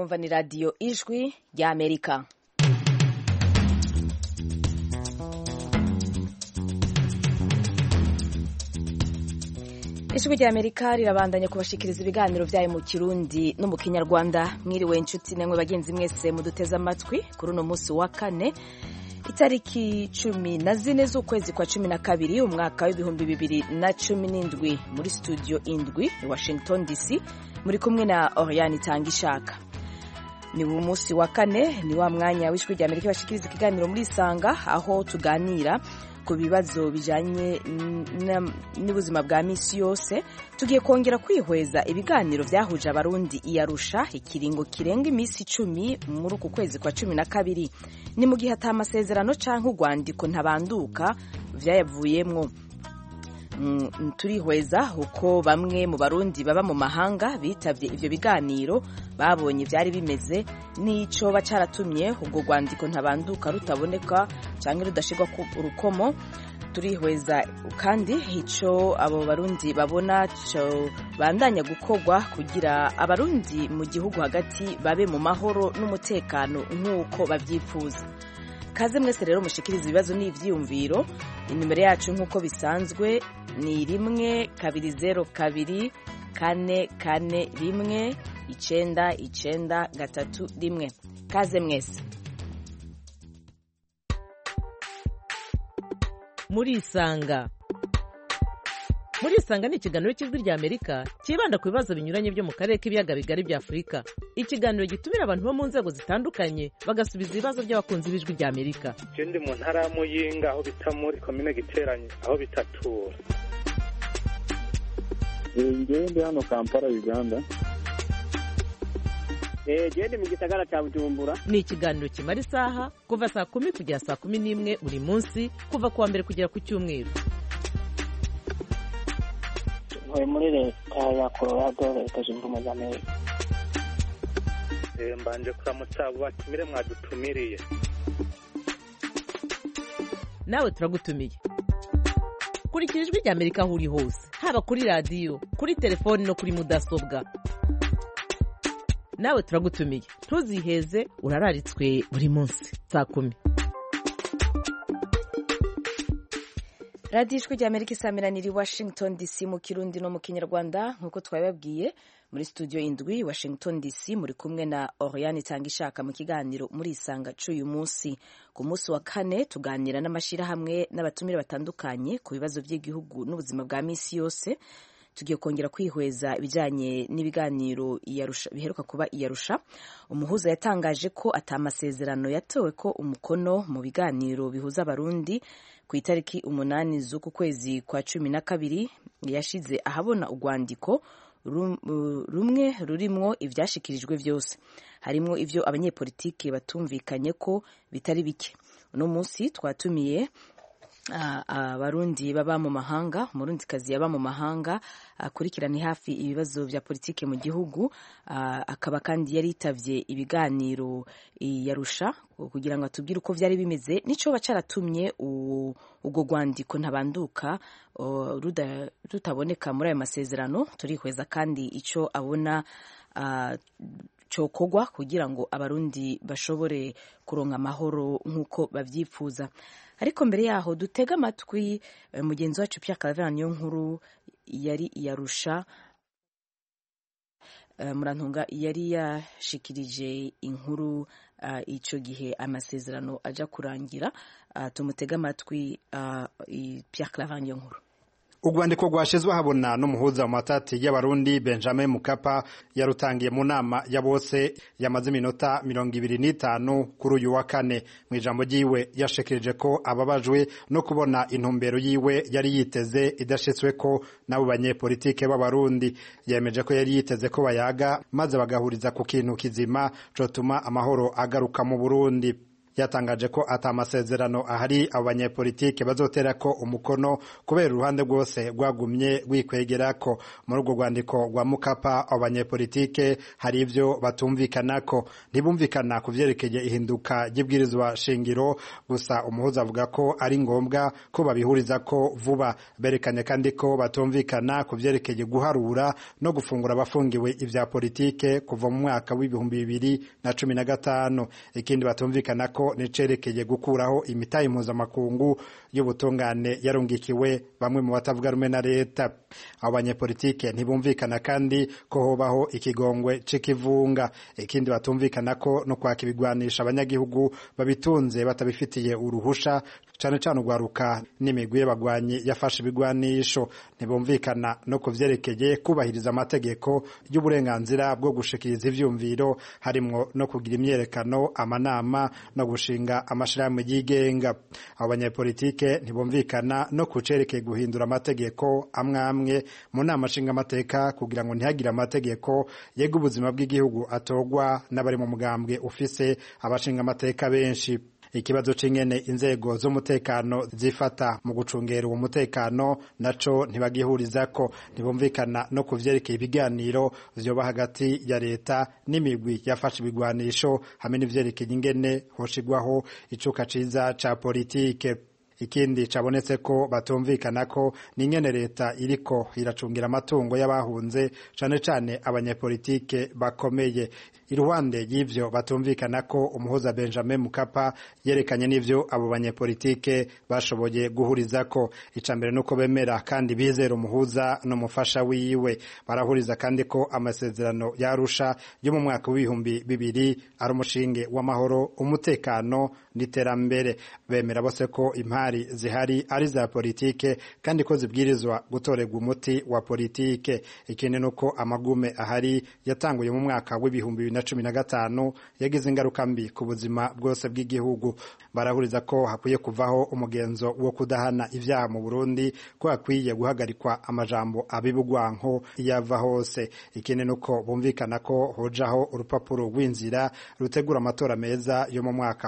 mwumva ni radiyo ijwi ry'Amerika. Ijwi ry'Amerika rirabandanya kubashikiriza ibiganiro vyayo mu Kirundi no mu Kinyarwanda. Mwiriwe inshuti namwe bagenzi mwese muduteze amatwi kuri uno musi wa kane itariki 14 z'ukwezi kwa 12 umwaka w'ibihumbi 2017 muri studio indwi i Washington DC muri kumwe na Oriane Tangishaka. Ni umunsi wa kane ni wa mwanya w'ijwi ry'Amerika bashikiriza ikiganiro muri Isanga aho tuganira ku bibazo bijanye n'ubuzima bwa misi yose. Tugiye kongera kwihweza ibiganiro vyahuje abarundi i Arusha ikiringo kirenga imisi 10 muri uku kwezi kwa 12. Ni mu gihe atamasezerano canke urwandiko ntabanduka vyayavuyemwo. Turihweza uko bamwe mu barundi baba mu mahanga bitavye ivyo biganiro babonye vyari bimeze n'ico bacaratumye ubwo rwandiko ntabanduka rutaboneka canke rudashirwa ku urukomo. Turihweza kandi ico abo barundi babona cyo bandanya gukorwa kugira abarundi mu gihugu hagati babe mu mahoro n'umutekano nk'uko bavyifuza. Kaze mwese rero mushikiriza ibibazo n'ivyiyumviro. Inimero yacu nk'uko bisanzwe ni 1-242-441-9931. Kaze mwese. Muri Isanga ni ikiganiro cy'ijwi ry'Amerika kibanda ku bibazo binyuranye byo mu karere k'ibiyaga bigari bya Afurika. Ikiganiro gitumira abantu bo mu nzego zitandukanye bagasubiza ibibazo by'abakunzi b'ijwi ry'Amerika. Je ndi mu ntara ya Muyinga aho bita muri commune Giteranye aho bitatura. Ndi hano Kampala Uganda. Je ndi mu gisagara cya Bujumbura. Ni ikiganiro kimara isaha kuva saa 10 kugera saa 11 buri munsi kuva kuwa mbere kugera ku cyumweru. Muri leta ya Colorado leta zunze ubumwe za Amerika. Mbanje kuramutsa batumire mwadutumiriye. Nawe turagutumiye. Kurikira ijwi ry'Amerika aho uri hose, haba kuri radio, kuri telefone no kuri mudasobwa. Nawe turagutumiye. Ntuziheze urararitswe buri munsi saa 10. Radio ijwi ry'Amerika isameranira i Washington DC mu Kirundi no mu Kinyarwanda nkuko twababwiye. Muri studio indwi Washington DC muri kumwe na Oriane Tangishaka mu kiganiro muri Isanga c'uyu munsi. Ku munsi wa kane tuganira n'amashira hamwe n'abatumire batandukanye ku bibazo by'igihugu n'ubuzima bwa misi yose. Tugiye kongera kwihweza ibijanye n'ibiganiro biheruka kuba i Arusha. Umuhuza yatangaje ko atamasezerano yatowe ko umukono mu biganiro bihuza abarundi ku itariki 8 z'uku kwezi kwa 12 yashize ahabona urwandiko rumwe rurimwo ivyashikirijwe vyose. Harimwo ivyo abanyepolitike batumvikanye ko bitari bike. Uno munsi twatumiye abarundi baba mu mahanga, umurundikazi yaba mu mahanga akurikirana hafi ibibazo vya politike mu gihugu, akaba kandi yaritavye ibiganiro yarusha kugira ngo atubwire uko vyari bimeze nico bacaratumye ubwo rwandiko ntabanduka rutaboneka muri ayo masezerano. Turihweza kandi ico abona cokogwa kugira ngo abarundi bashobore kuronka amahoro nk'uko bavyifuza. Ariko mbere yaho dutega amatwi mugenzi wacu Pierre Claver niyo nkuru yari yarusha. Murantunga yari yashikirije inkuru ico gihe amasezerano aja kurangira. Tumutega amatwi Pierre Claver niyo nkuru. Urwandiko rwashizwe habona n'umuhuza mu matati y'abarundi Benjamin Mkapa yarutangiye mu nama ya bose yamaze iminota 25 kuri uyu wa kane. Mu ijambo ryiwe yashikirije ko ababajwe no kubona intumbero yiwe yari yiteze idashitswe ko nabo banyepolitike b'abarundi. Yemeje ko yari yiteze ko bayaga maze bagahuriza ku kintu kizima cotuma amahoro agaruka mu Burundi. yatangaje ko atamasezerano ahari abo banyepolitike bazotera ko umukono kubera uruhande rwose rwagumye rwikwegerako. Muri urwo rwandiko rwa Mukapa abo banyepolitike hari ivyo batumvikanako. Ntibumvikana ku vyerekeye ihinduka ry'ibwirizwa shingiro, gusa umuhuza avuga ko ari ngombwa ko babihurizako vuba. Berekanye kandi ko batumvikana ku vyerekeye guharura no gufungura abafungiwe ivya politike kuva mu mwaka w'2015. Ikindi batumvikana ko nicerekeye gukuraho imitahe mpuzamakungu y'ubutungane yarungikiwe bamwe mu batavuga rumwe na leta. Abo banyepolitike ntibumvikana kandi ko hobaho ikigongwe c'ikivunga. Ikindi batumvikana ko no kwaka ibigwanisha abanyagihugu babitunze batabifitiye uruhusha, cane cane ugwaruka n'imigwi y'abagwanyi yafashe ibigwanisho. Ntibumvikana no kuvyerekeye kubahiriza amategeko y'uburenganzira bwo gushikiriza ivyumviro, harimwo no kugira imyerekano, amanama no gushinga amashirahamwe yigenga. Abo banyepolitike ntibumvikana no kucerekeye guhindura amategeko amwe mu nama nshingamateka kugira ngo ntihagire amategeko yega ubuzima bw'igihugu atogwa n'abari mu mugambwe ufise abashingamateka benshi. Ikibazo c'ingene inzego z'umutekano zifata mu gucungera uwo mutekano naco ntibagihurizako. Ntibumvikana no kuvyerekeye ibiganiro vyoba hagati ya leta n'imigwi yafashe ibigwanisho hamwe n'ivyerekeye ingene hoshigwaho icuka ciza ca politike. Ikindi cabonetse ko batumvikana ko n'ingene leta iriko iracungira amatungo y'abahunze cane cane abanyepolitike bakomeye. Iruhande y'ivyo batumvikana ko umuhuza Benjamin Mukapa yerekanye n'ivyo abo banyepolitike bashoboye guhurizako. Icambere nuko bemera kandi bizera umuhuza no mufasha wiwe. Barahuriza kandi ko amasezerano yarusha yo mu mwaka w'2000 ari umushinge w'amahoro, umutekano n'iterambere. Bemera bose ko impari zihari ari za politike kandi ko zibwirizwa gutorerwa umuti wa politike. Ikindi nuko amagume ahari yatanguye mu mwaka w'2015 yagize ingaruka mbi ku buzima bwose bw'igihugu. Barahuriza ko hakwiye kuvaho umugenzo wo kudahana ivyaha mu Burundi, ko hakwiye guhagarikwa amajambo abibugwanko yava hose. Ikindi nuko bumvikana ko hojaho urupapuro rw'inzira rutegura amatora meza yo mu mwaka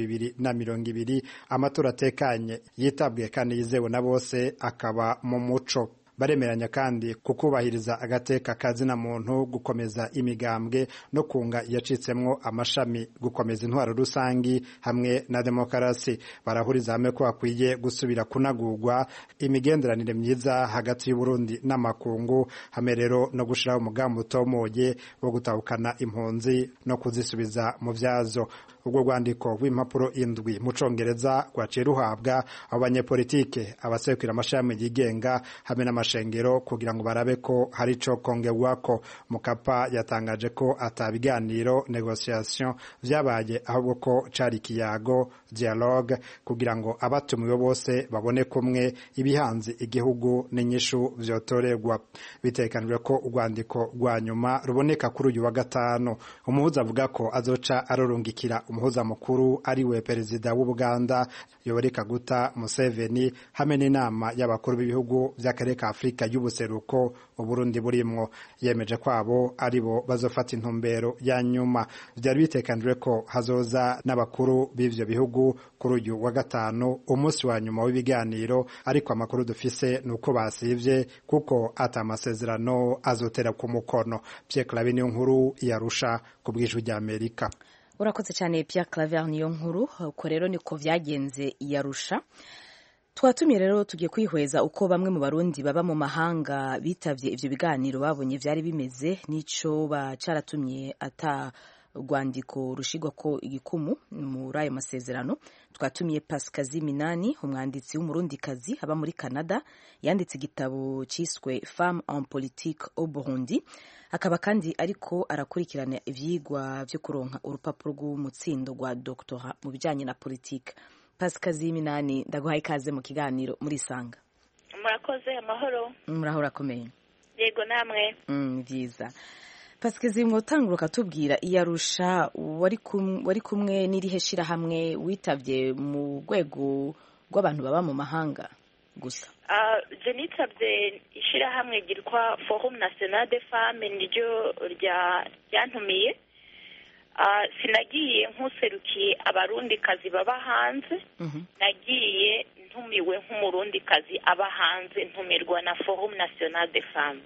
w'2020, amatora atekanye, yitabwe kandi yizewe na bose, akaba mu muco. Baremeranya kandi kukubahiriza agateka kazina muntu, gukomeza imigambwe no kunga yacitsemwo amashami, gukomeza intwaro rusangi hamwe na demokarasi. Barahuriza hamwe ko hakwiye gusubira kunagurwa imigenderanire myiza hagati y'u Burundi n'amakungu, hamwe rero no gushiraho umugambi utomoye wo gutahukana impunzi no kuzisubiza mu vyazo. Ubwo rwandiko rw'impapuro 7 mu Congereza rwaciye ruhabwa abo banyepolitike, abasekura amashami yigenga hamwe n'amashengero kugira ngo barabe ko hari ico kongerwako. Mukapa yatangaje ko atabiganiro negotiation vyabaye, ahubwo ko cari ikiyago dialogue kugira ngo abatumiwe bose babone kumwe ibihanze igihugu n'inyishu vyotorerwa. Bitekanijwe ko urwandiko rwa nyuma ruboneka kuri uyu wa gatanu. Umuhuza avuga ko azoca arorungikira umuhuza mukuru ariwe perezida w'Ubuganda Yoweri Kaguta Museveni hamwe n'inama y'abakuru b'ibihugu vy'akarere ka Afrika y'ubuseruko Uburundi burimwo. Yemeje kwabo aribo bazofata intumbero ya nyuma. Vyari bitekanijwe ko hazoza n'abakuru b'ivyo bihugu kuri uyu wa gatanu, umunsi wa nyuma w'ibiganiro, ariko amakuru dufise nuko basivye kuko atamasezerano azotera ku mukono. Pierre Claver niyo nkuru yarusha ku bw'ijwi ry'Amerika. Urakoze cyane Pierre Claver niyo nkuru. Uko rero niko vyagenze yarusha. Twatumye rero tugiye kwihweza uko bamwe mu Barundi baba mu mahanga bitavye ivyo biganiro babonye vyari bimeze, nico bacaratumye ata rwandiko rushigwa ko igikumu muri ayo masezerano. Twatumiye Pasikazi Minani, umwanditsi w'umurundikazi aba muri Canada, yanditse igitabo ciswe Femme en politique au Burundi. Akaba kandi ariko arakurikirana ivyigwa vyo kuronka urupapuro rw'umutsindo rwa doctorat mu bijanye na politique. Pasikazi Minani, ndaguhaye ikaze mu kiganiro muri Sanga. Murakoze, amahoro. Muraho urakomeye? Yego namwe. Vyiza. Pasikazi, mwotangura tubwira iyarusha wari kumwe n'irihe shirahamwe witavye mu rwego rw'abantu baba mu mahanga gusa? Je nitavye ishirahamwe ryitwa Forum National des Femmes, niryo ryantumiye. sinagiye nk'userukiye abarundikazi baba hanze, nagiye ntumiwe nk'umurundikazi aba hanze, ntumirwa na Forum National des Femmes.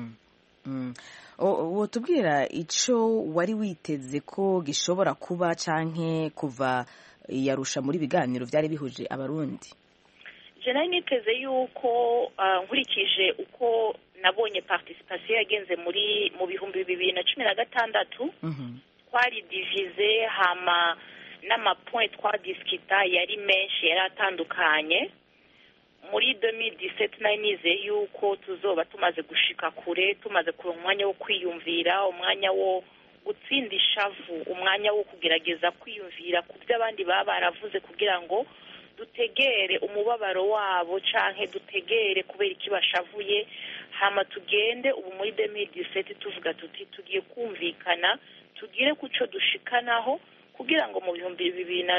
wotubwira icyo wari witeze ko gishobora kuba canke kuva yarusha muri biganiro byari bihuje abarundi? Je nari niteze yuko nkurikije uko nabonye participation yagenze mu bihumbi 2016 twari divize hama n'amapoint twadiskita yari menshi yari atandukanye. Muri 2017 nari nizeye yuko tuzoba tumaze gushika kure, tumaze kuronka umwanya wo kwiyumvira, umwanya wo gutsinda ishavu, umwanya wo kugerageza kwiyumvira ku byo abandi baba baravuze kugira ngo dutegere umubabaro wabo canke dutegere kubera iki bashavuye, hama tugende ubu muri 2017 tuvuga tuti tugiye kumvikana, tugire kuco dushikanaho kugira ngo mu bihumbi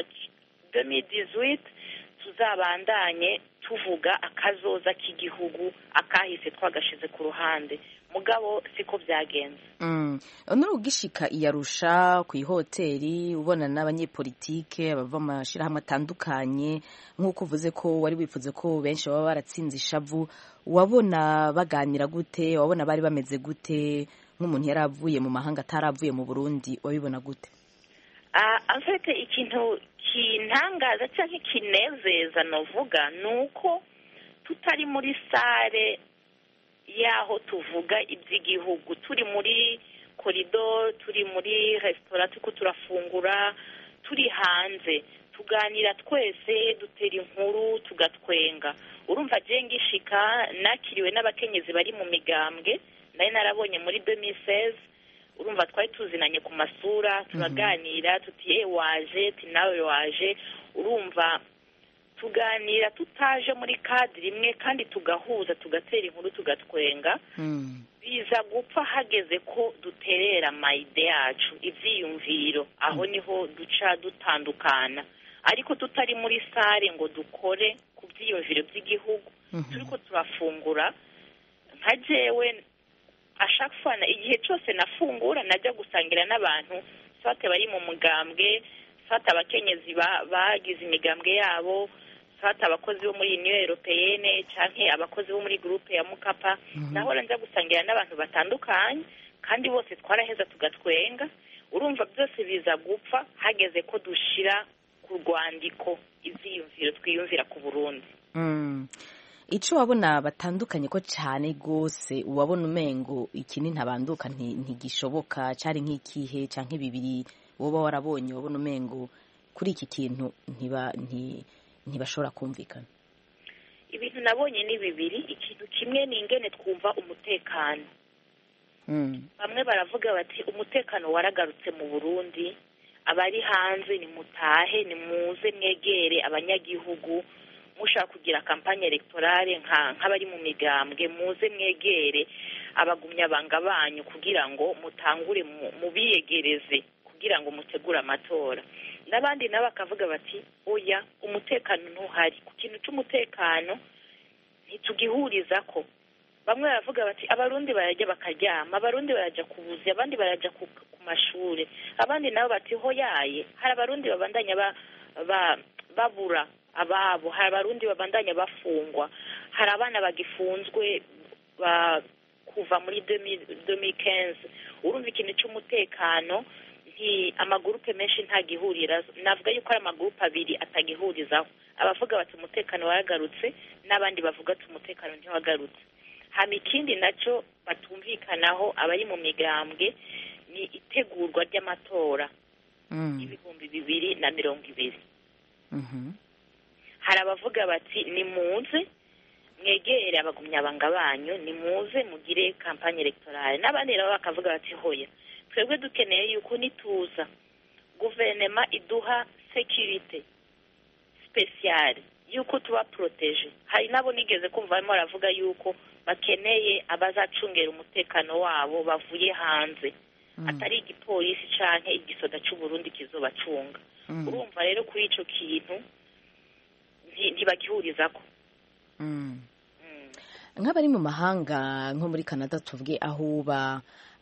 2018 tuzabandanye tuvuga akazoza k'igihugu, akahise twagashize ku ruhande. Mugabo siko byagenze. Nuri ugishika iyarusha ku ihoteli ubona n'abanyepolitike bava mu mashirahamwe atandukanye, nk'uko uvuze ko wari wifuze ko benshi baba baratsinze ishavu, wabona baganira gute? Wabona bari bameze gute? Nk'umuntu yari avuye mu mahanga ataravuye mu Burundi, wabibona gute? Afite ikintu kintangaza cyangwa kinezeza novuga nuko tutari muri sare yaho tuvuga iby'igihugu, turi muri koridor, turi muri restaurant, tuko turafungura, turi hanze tuganira twese, dutera inkuru, tugatwenga. Urumva je ngishika nakiriwe n'abakenyezi bari mu migambwe nari narabonye muri 2016. Urumva twari tuzinanye ku masura, turaganira tuti waje, nawe waje. Urumva tuganira tutaje muri kadiri imwe kandi tugahuza, tugatera inkuru, tugatwenga. Biza gupfa hageze ko duterera mayide yacu, ivyiyumviro, aho niho duca dutandukana. Ariko tutari muri sare ngo dukore ku vyiyumviro by'igihugu, turiko turafungura. Nka jewe ashakfana igihe cyose nafungura najya gusangira n'abantu swate bari mu mugambwe, swate abakenyezi bagize imigambwe yabo, swate abakozi bo muri Union Européenne canke abakozi bo muri groupe ya Mukapa. Nahora nza gusangira n'abantu batandukanye kandi bose twaraheza tugatwenga. Urumva byose biza gupfa hageze ko dushira ku rwandiko ivyiyumviro twiyumvira ku Burundi. Ico wabona batandukanye ko cyane gose, wabona umengo ikini ntabanduka ntigishoboka, cyari nk'ikihe canke bibiri woba warabonye wabona umengo kuri iki kintu ntibashobora kumvikana? Ibintu nabonye ni bibiri. Ikintu kimwe ni ingene twumva umutekano. Bamwe baravuga bati umutekano waragarutse mu Burundi, abari hanze ni mutahe, ni muze mwegere abanyagihugu, mushaka kugira kampanye electorale nk'abari mu migambwe, muze mwegere abagumya banga banyu kugira ngo mutangure mubiyegereze kugira ngo mutegure amatora. N'abandi nabo bakavuga bati oya, umutekano ntuhari, ku kintu cy'umutekano ntitugihuriza ko. Bamwe baravuga bati abarundi barajya bakaryama, abarundi barajya kubuzi, abandi barajya ku mashuri, abandi nabo bati hoyaye, hari abarundi babandanya babura ababo, hari abarundi babandanya bafungwa, hari abana bagifunzwe kuva muri 2015. Urumva ikintu cy'umutekano amagurupe menshi ntagihurira. Navuga yuko ari amagurupe abiri atagihurizaho, abavuga bati umutekano waragarutse n'abandi bavuga ati umutekano ntiwagarutse. Hama ikindi nacyo batumvikanaho abari mu migambwe ni itegurwa ry'amatora y'ibihumbi 2020. Hari abavuga bati ni muze mwegere abagumyabanga banyu, ni muze mugire kampanye electorale. N'abandi nabo bakavuga bati hoya, twebwe dukeneye yuko nituza guverinoma iduha security speciale, yuko tuba protege. Hari nabo nigeze kumva barimo baravuga yuko bakeneye abazacungera umutekano wabo bavuye hanze, atari igipolisi canke igisoda cy'u Burundi kizobacunga. Urumva rero kuri ico kintu ntibagihurizako. Nk'abari mu mahanga nko muri Canada tuvuge aho uba,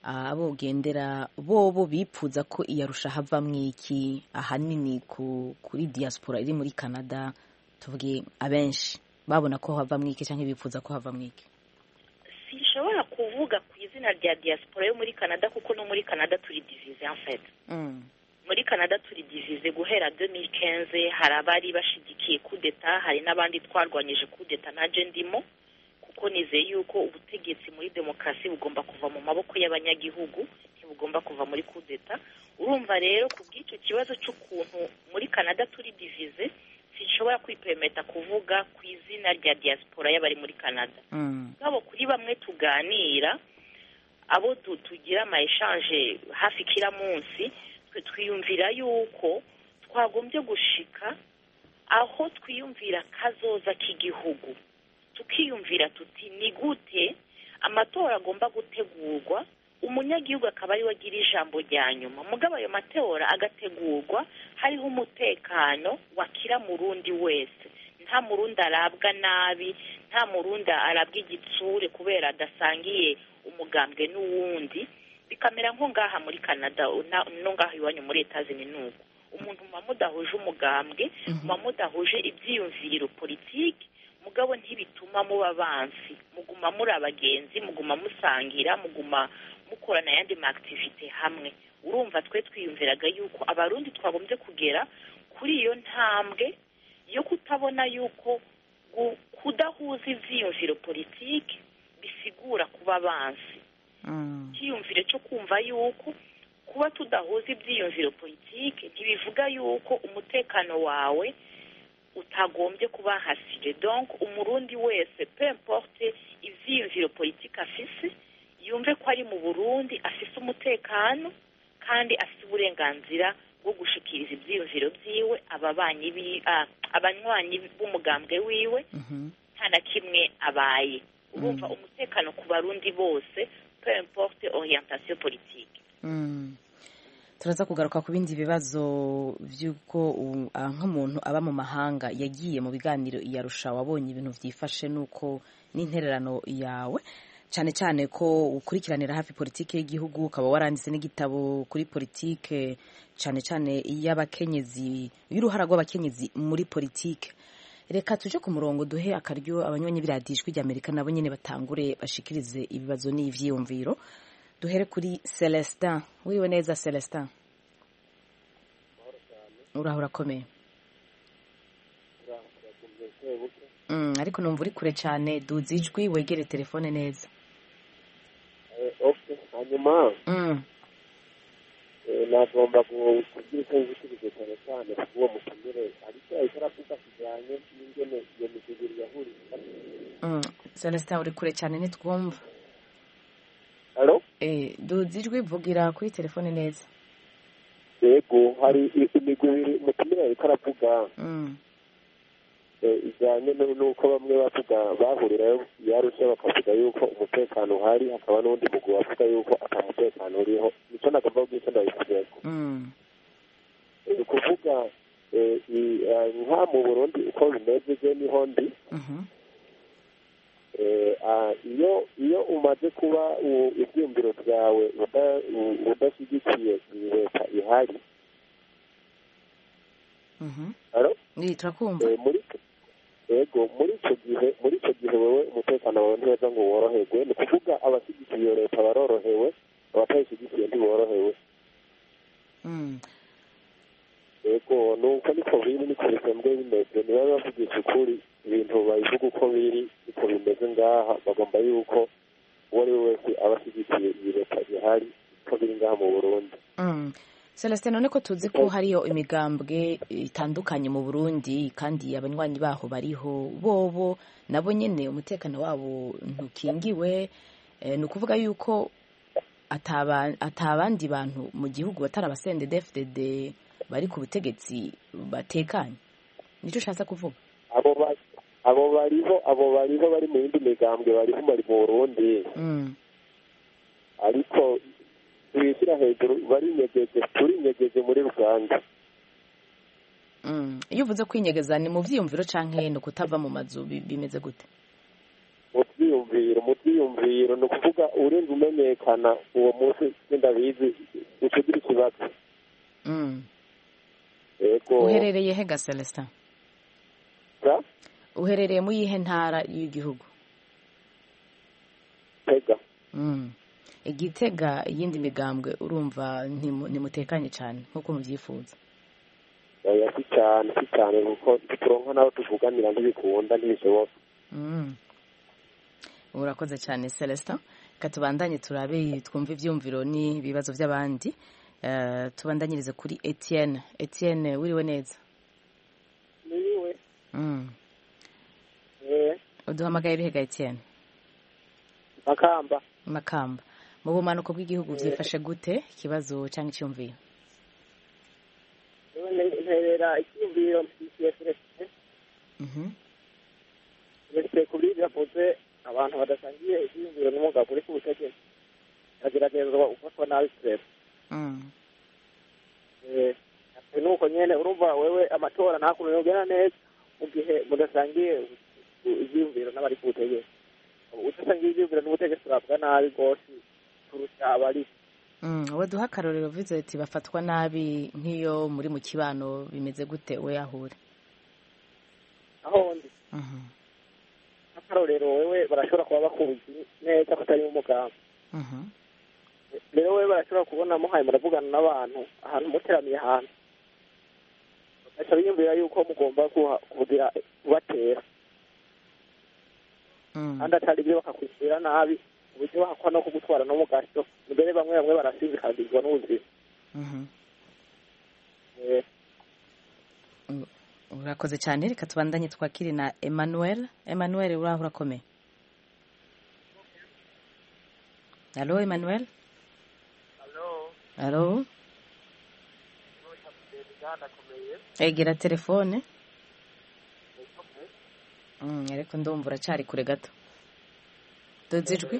abogendera bobo bipfuza ko iyarusha havamwo iki ahanini kuri diaspora iri muri Canada, tuvuge abenshi babona ko havamwo iki cyangwa bipfuza ko havamwo iki? Sinshobora kuvuga ku izina rya diaspora yo muri Canada kuko no muri Canada turi divize en fait. Muri Canada turi divize guhera 2015, hari abari bashigikiye coup d'etat, hari n'abandi twarwanyije coup d'etat naje ndimo, kuko nizeye yuko ubutegetsi muri demokarasi bugomba kuva mu maboko y'abanyagihugu, ntibugomba kuva muri coup d'etat. Urumva rero ku bw'icyo kibazo cy'ukuntu muri Canada turi divize, sinshobora kwipemeta kuvuga ku izina rya diaspora y'abari muri Canada. Ngabo kuri bamwe tuganira, abo tugira ama échange hafi kila munsi, twiyumvira yuko twagombye gushika aho twiyumvira kazoza k'igihugu, tukiyumvira tuti ni gute amatora agomba gutegurwa, umunyagihugu akaba ari we agira ijambo rya nyuma, mugabo ayo matora agategurwa hariho umutekano wakira murundi wese, nta murundi arabwa nabi, nta murundi arabwa igitsure kubera adasangiye umugambwe n'uwundi. Bikamera nko ngaha muri Canada no ngaha iwanyu muri Etats-Unis nuko umuntu mudahuje umugambwe, mudahuje ibyiyumviro politiki, mugabo ntibituma muba bansi, muguma muri abagenzi, muguma musangira, muguma mukorana yandi ma activite hamwe. Urumva twe twiyumviraga yuko abarundi twagombye kugera kuri iyo ntambwe yo kutabona yuko kudahuza ibyiyumviro politiki bisigura kuba bansi. Kiyumvire cyo kumva yuko kuba tudahuza ibyiyumviro politiki ntibivuga yuko umutekano wawe utagombye kuba hasire. Donc umurundi wese peu importe ivyiyumviro politiki afise, yumve ko ari mu Burundi afise umutekano kandi afise uburenganzira bwo gushikiriza ibyiyumviro byiwe abanywanyi b'umugambwe wiwe nta na kimwe abaye. Urumva umutekano ku barundi bose peu importe orientation politique. Turaza kugaruka ku bindi bibazo by'uko nk'umuntu aba mu mahanga yagiye mu biganiro iyarusha, wabonye ibintu byifashe nuko n'intererano yawe, cyane cyane ko ukurikiranira hafi politike y'igihugu, ukaba waranditse n'igitabo kuri politike cyane cyane y'abakenyezi, y'uruhara rw'abakenyezi muri politike. Reka tuje ku murongo duhe akaryo abanywanyi biradijwe ry'Amerika nabo nyene batangure bashikirize ibibazo n'ivyiyumviro. Duhere kuri Celestin. Wiriwe neza Celestin? Urahura komeye? Ariko numva uri kure cyane, duza ijwi wegere telefone neza. Okay, hanyuma nagomba kugira icyo nzikirize cyane uwo mutumire ariko aravuga kijyanye n'ingene iyo miteguro yahuriye. Celestin uri kure cyane nitwumva. Allo? Duza ijwi vugira kuri telefone neza. Yego, hari imigwi mutumire ariko aravuga ijyanye n'uko bamwe bavuga bahurirayo yarusha bakavuga yuko umutekano uhari, hakaba n'undi mugwi bavuga yuko ata mutekano uriho. Nicyo nagomba kubwira ndabisubiyeko. Ni ukuvuga nka mu Burundi uko bimeze je niho ndi. Iyo umaze kuba ibyumviro byawe udashyigikiye leta ihari, turakumva. Yego, muri icyo gihe wowe umutekano wawe ntiweza ngo woroherwe. Ni ukuvuga abashyigikiye iyo leta barorohewe, abatayishyigikiye ntiborohewe. Yego, nuko niko biri, niko bisanzwe bimeze. Niba bavugisha ukuri ibintu babivuga uko biri, niko bimeze ngaha. Bagomba yuko uwo ari we wese aba ashyigikiye iyi leta ihari, uko biri ngaha mu Burundi. Celestin, none ko tuzi ko hariyo imigambwe itandukanye mu Burundi kandi abanywanyi baho bariho, bobo nabo nyene umutekano wabo ntukingiwe, ni ukuvuga yuko atabandi bantu mu gihugu batari abasende DFDD bari ku butegetsi batekanye. Nico ushatse kuvuga? Abo bariho bari mu yindi migambwe bariho bari mu Burundi. Ariko twishyira hejuru turinyegeje muri Uganda. Iyo uvuze kwinyegeza ni mu vyiyumviro canke no kutava mu mazu bimeze gute? Mu byiyumviro ni ukuvuga urinda umenyekana uwo munsi sindabizi uca ugira ikibazo. Yego. uherereye he ga Celestin? Uherereye mu yihe ntara y'igihugu? Tega. Igitega, iyindi migambwe urumva ntimutekanye cyane nk'uko mubyifuza? Oya, si cyane kuko turonka n'abo tuvuganira ntibikunda ntibishoboka. Urakoze cyane Celestin. Katubandanye turabe twumva ibyumviro n'ibibazo by'abandi. Tubandanyirize kuri Etienne. Etienne, wiriwe neza? Niwe. Uduhamagaye ibihe Etienne? Makamba. Mu bumanuko bw'igihugu byifashe gute ikibazo cyangwa icyumviro? Nterera icyumviro mfite ndetse kuri byavuze abantu badasangiye icyumviro n'umugabo uri ku butegetsi ageragezwa ufatwa nabi stress. Nuko nyene urumva wewe amatora ntakuntu yogera neza mu gihe mudasangiye ibyumviro n'abari ku butegetsi. Udasangiye ibyumviro n'ubutegetsi urabwa nabi rwose kurusha abari. Wowe duha akarorero uvuze ati bafatwa nabi nk'iyo muri mu kibano bimeze gute we yahure? Aho ndi akarorero wewe barashobora kuba bakuzi neza kutari mu mugamba. Rero wewe barashobora kubona muhaye muravugana n'abantu ahantu muteramiye ahantu baca biyumvira yuko mugomba kugira kubatera kandi atari ibyo bakakwitira nabi uburyo bahakwa no kugutwara no mu gato mbere bamwe barasinzikazirwa n'ubuzima. Urakoze cyane. Reka tubandanye twakiri na Emmanuel. Emmanuel, uraho urakomeye? Allo Emmanuel? Allo? Egera telefone. Ariko ndumva uracyari kure gato. Doze ijwi?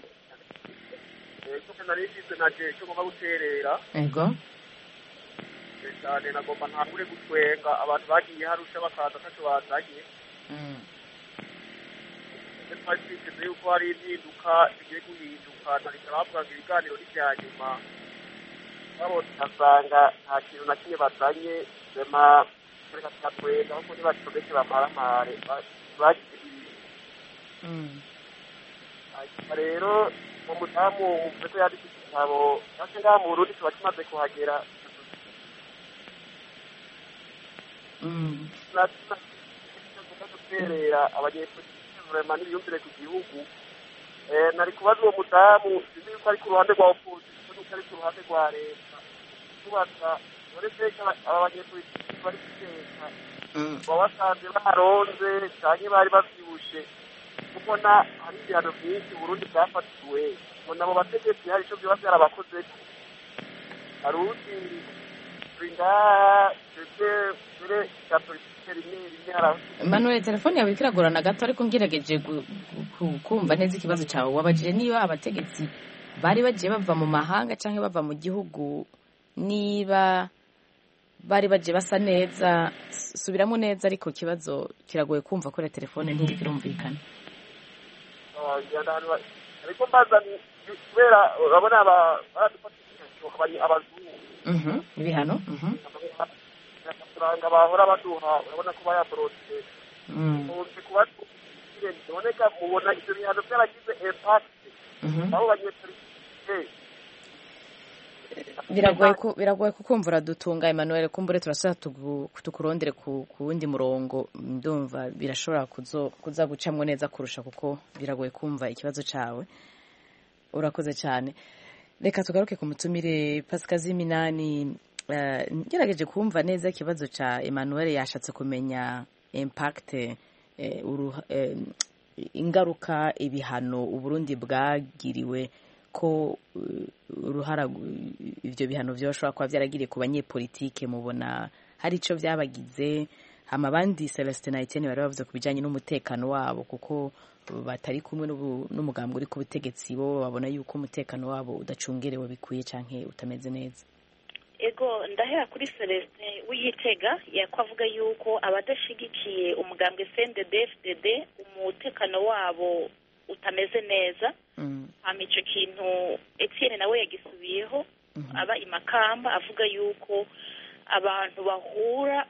Ego. Cyane nagomba ntangure gutwenga abantu bagiye harusha bakaza kacu bazagiye. Twashyize yuko hari impinduka bigiye guhinduka nariko bavuga ibiganiro n'ibyanyuma babona asanga nta kintu na kimwe bazanye sema reka twatwenga ahubwo ntibacomeke bamaramare bagize rero mu mudamu uvuze ko yanditse igitabo nase ngaha mu Burundi tuba kimaze kuhagera guterera abanyepolitiki vraiment n'ibiyumvire ku gihugu. Nari kubaza uwo mudamu sinzi yuko ari ku ruhande rwa opposition nuko ari ku ruhande rwa leta tubaza uretse aba banyepolitiki bari guteka babasanze baronze cyane bari bavyibushe kubona hari ibihano byinshi Burundi bwafatiwe ngo nabo bategetsi hari icyo byaba byarabakoze harundi Manuel, telefone yawe ikiragorana gato ariko ngerageje kumva neza ikibazo cyawe. Wabajije niba abategetsi bari bagiye bava mu mahanga cyangwa bava mu gihugu, niba bari bagiye basa neza. Subiramo neza ariko ikibazo kiragoye kumva kuri telefone ntirikirumvikana. Ariko bazani kubera urabona abazungu ibihano amafaranga bahora baduha urabona ko bayaborotse uzi kuba biboneka mubona ibyo bihano byaragize impact aho banyepolitike biragoye kukumvura dutunga Emmanuel. Kumbure turasaba tukurondere ku wundi murongo, ndumva birashobora kuza gucamwo neza kurusha kuko biragoye kumva ikibazo cyawe. Urakoze cyane. Reka tugaruke ku mutumire Pascal Ziminani. Ngerageje kumva neza ikibazo cya Emmanuel, yashatse kumenya impact ingaruka ibihano Uburundi bwagiriwe, ko uruhara ibyo bihano byoshobora kuba byaragiriye ku banyepolitike. Mubona hari icyo byabagize? Hama abandi Celestin na Etienne bari bavuze ku bijyanye n'umutekano wabo, kuko batari kumwe n'umugambwe uri ku butegetsi, bo babona yuko umutekano wabo udacungerewe bikwiye canke utameze neza. Ego ndahera kuri Celestin w'Igitega yakwavuga yuko abadashigikiye umugambwe CNDD-FDD umutekano wabo tutameze neza. hama ico kintu Etienne nawe yagisubiyeho aba imakamba avuga yuko abantu bahura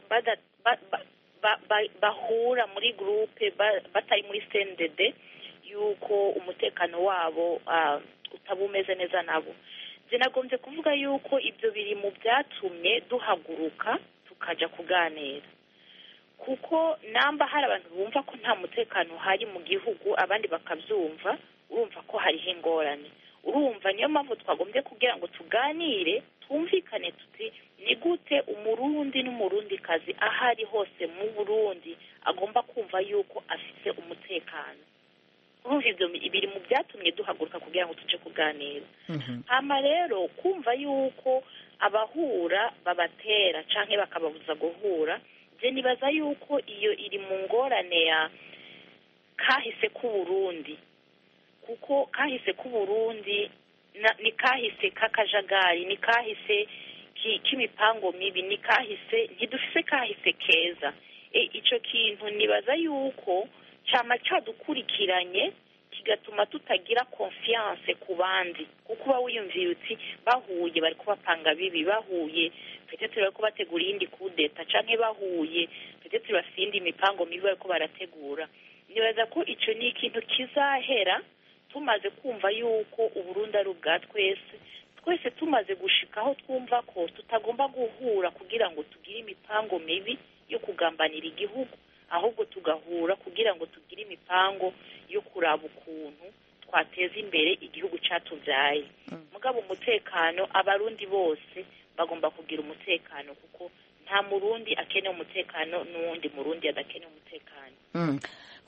bahura muri groupe batari muri CNDD yuko umutekano wabo utaba umeze neza nabo. Zinagombye kuvuga yuko ibyo biri mu byatumye duhaguruka tukaja kuganira, kuko namba hari abantu bumva ko nta mutekano hari mu gihugu abandi bakabyumva, urumva ko hariho ingorane. Urumva niyo mpamvu twagombye kugira ngo tuganire twumvikane tuti ni gute umurundi n'umurundi kazi ahari hose mu Burundi agomba kumva yuko afite umutekano. Urumva ibyo biri mu byatumye duhaguruka kugira ngo tuje kuganira. Hama rero kumva yuko abahura babatera canke bakababuza guhura, je nibaza yuko iyo iri mu ngorane ya kahise ku Burundi, kuko kahise ku Burundi ni kahise kakajagari, ni kahise k'imipango mibi, ni kahise ntidufise kahise keza. Ico kintu nibaza yuko cyama cyadukurikiranye kigatuma tutagira confiance ku bandi, kuko uba wiyumviye uti bahuye bari kubapanga bibi, bahuye peut-être bari kubategura iyindi kudeta, canke bahuye peut-être bafindi imipango mibi bari ko barategura. Nibaza ko ico ni ikintu kizahera tumaze kumva yuko Uburundi ari ubwa twese tumaze gushikaho twumva ko tutagomba guhura kugira ngo tugire imipango mibi yo kugambanira igihugu, ahubwo tugahura kugira ngo tugire imipango yo kuraba ukuntu twateza imbere igihugu cyatubyaye. Mugabo umutekano, abarundi bose bagomba kugira umutekano, kuko nta murundi akeneye umutekano n'uwundi murundi adakeneye umutekano.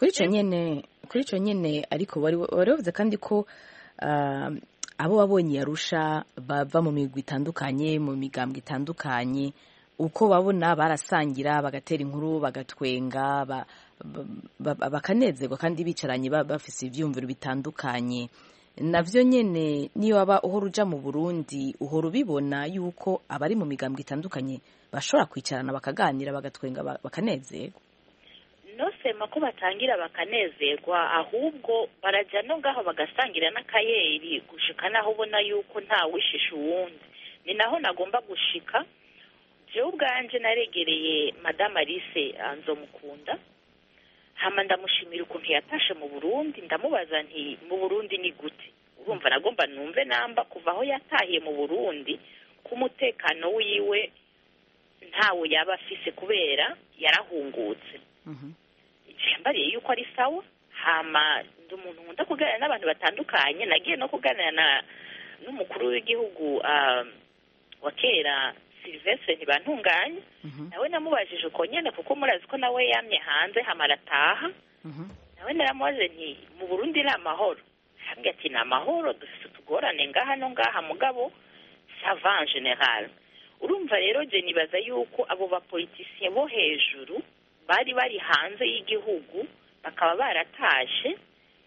Kuri ico nyene ariko wari wavuze kandi ko abo babonye Arusha bava mu migwi itandukanye, mu migambwe itandukanye, uko babona barasangira bagatera inkuru bagatwenga bakanezerwa kandi bicaranye bafise ivyumviro bitandukanye. Navyo nyene niyo waba uhora uja mu Burundi uhora ubibona yuko abari mu migambwe itandukanye bashobora kwicarana bakaganira bagatwenga bakanezerwa. Nosema ko batangira bakanezerwa, ahubwo baraja no ngaho bagasangira n'akayeri gushika naho ubona yuko nta wishisha uwundi. Ni naho nagomba gushika. Je ubwanje naregereye Madame Alice Nzomukunda, hama ndamushimira ukuntu yatashe mu Burundi, ndamubaza nti mu Burundi ni gute. Urumva nagomba numve namba kuva aho yatahiye mu Burundi ku mutekano wiwe ntawe yaba afise kubera yarahungutse. Mbariye yuko ari sawa. Hama ndi umuntu nkunda kuganira n'abantu batandukanye, nagiye no kuganira n'umukuru w'igihugu wa kera Sylvestre Ntibantunganya. Nawe namubajije uko nyene, kuko murazi ko nawe yamye hanze hama arataha. Nawe naramubaze nti mu Burundi ni amahoro? Hambye ati ni amahoro, dufise utugorane ngaha no ngaha, mugabo ça va en général. Urumva rero je nibaza yuko abo bapoliticiens bo hejuru bari hanze y'igihugu bakaba baratashe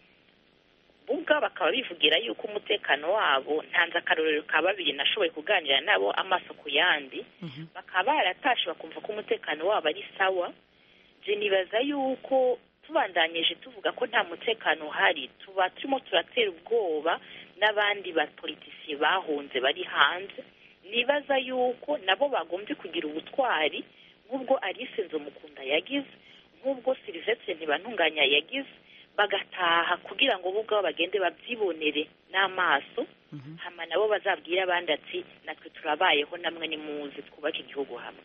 ubwa bakaba bivugira yuko umutekano wabo, ntanze akarorero ka babiri nashoboye kuganira nabo amaso ku yandi, bakaba baratashe bakumva ko umutekano wabo ari sawa. Je nibaza yuko tubandanyije tuvuga ko nta mutekano uhari, tuba turimo turatera ubwoba n'abandi bapoliticiens bahunze bari hanze. Nibaza yuko nabo bagombye kugira ubutwari nk'ubwo Alice Nzomukunda yagize, nk'ubwo Sylvestre Ntibantunganya yagize, bagataha kugira ngo bo ubwabo bagende babyibonere n'amaso. Hama nabo bazabwira abandi ati natwe turabayeho, namwe nimuze twubake igihugu hamwe.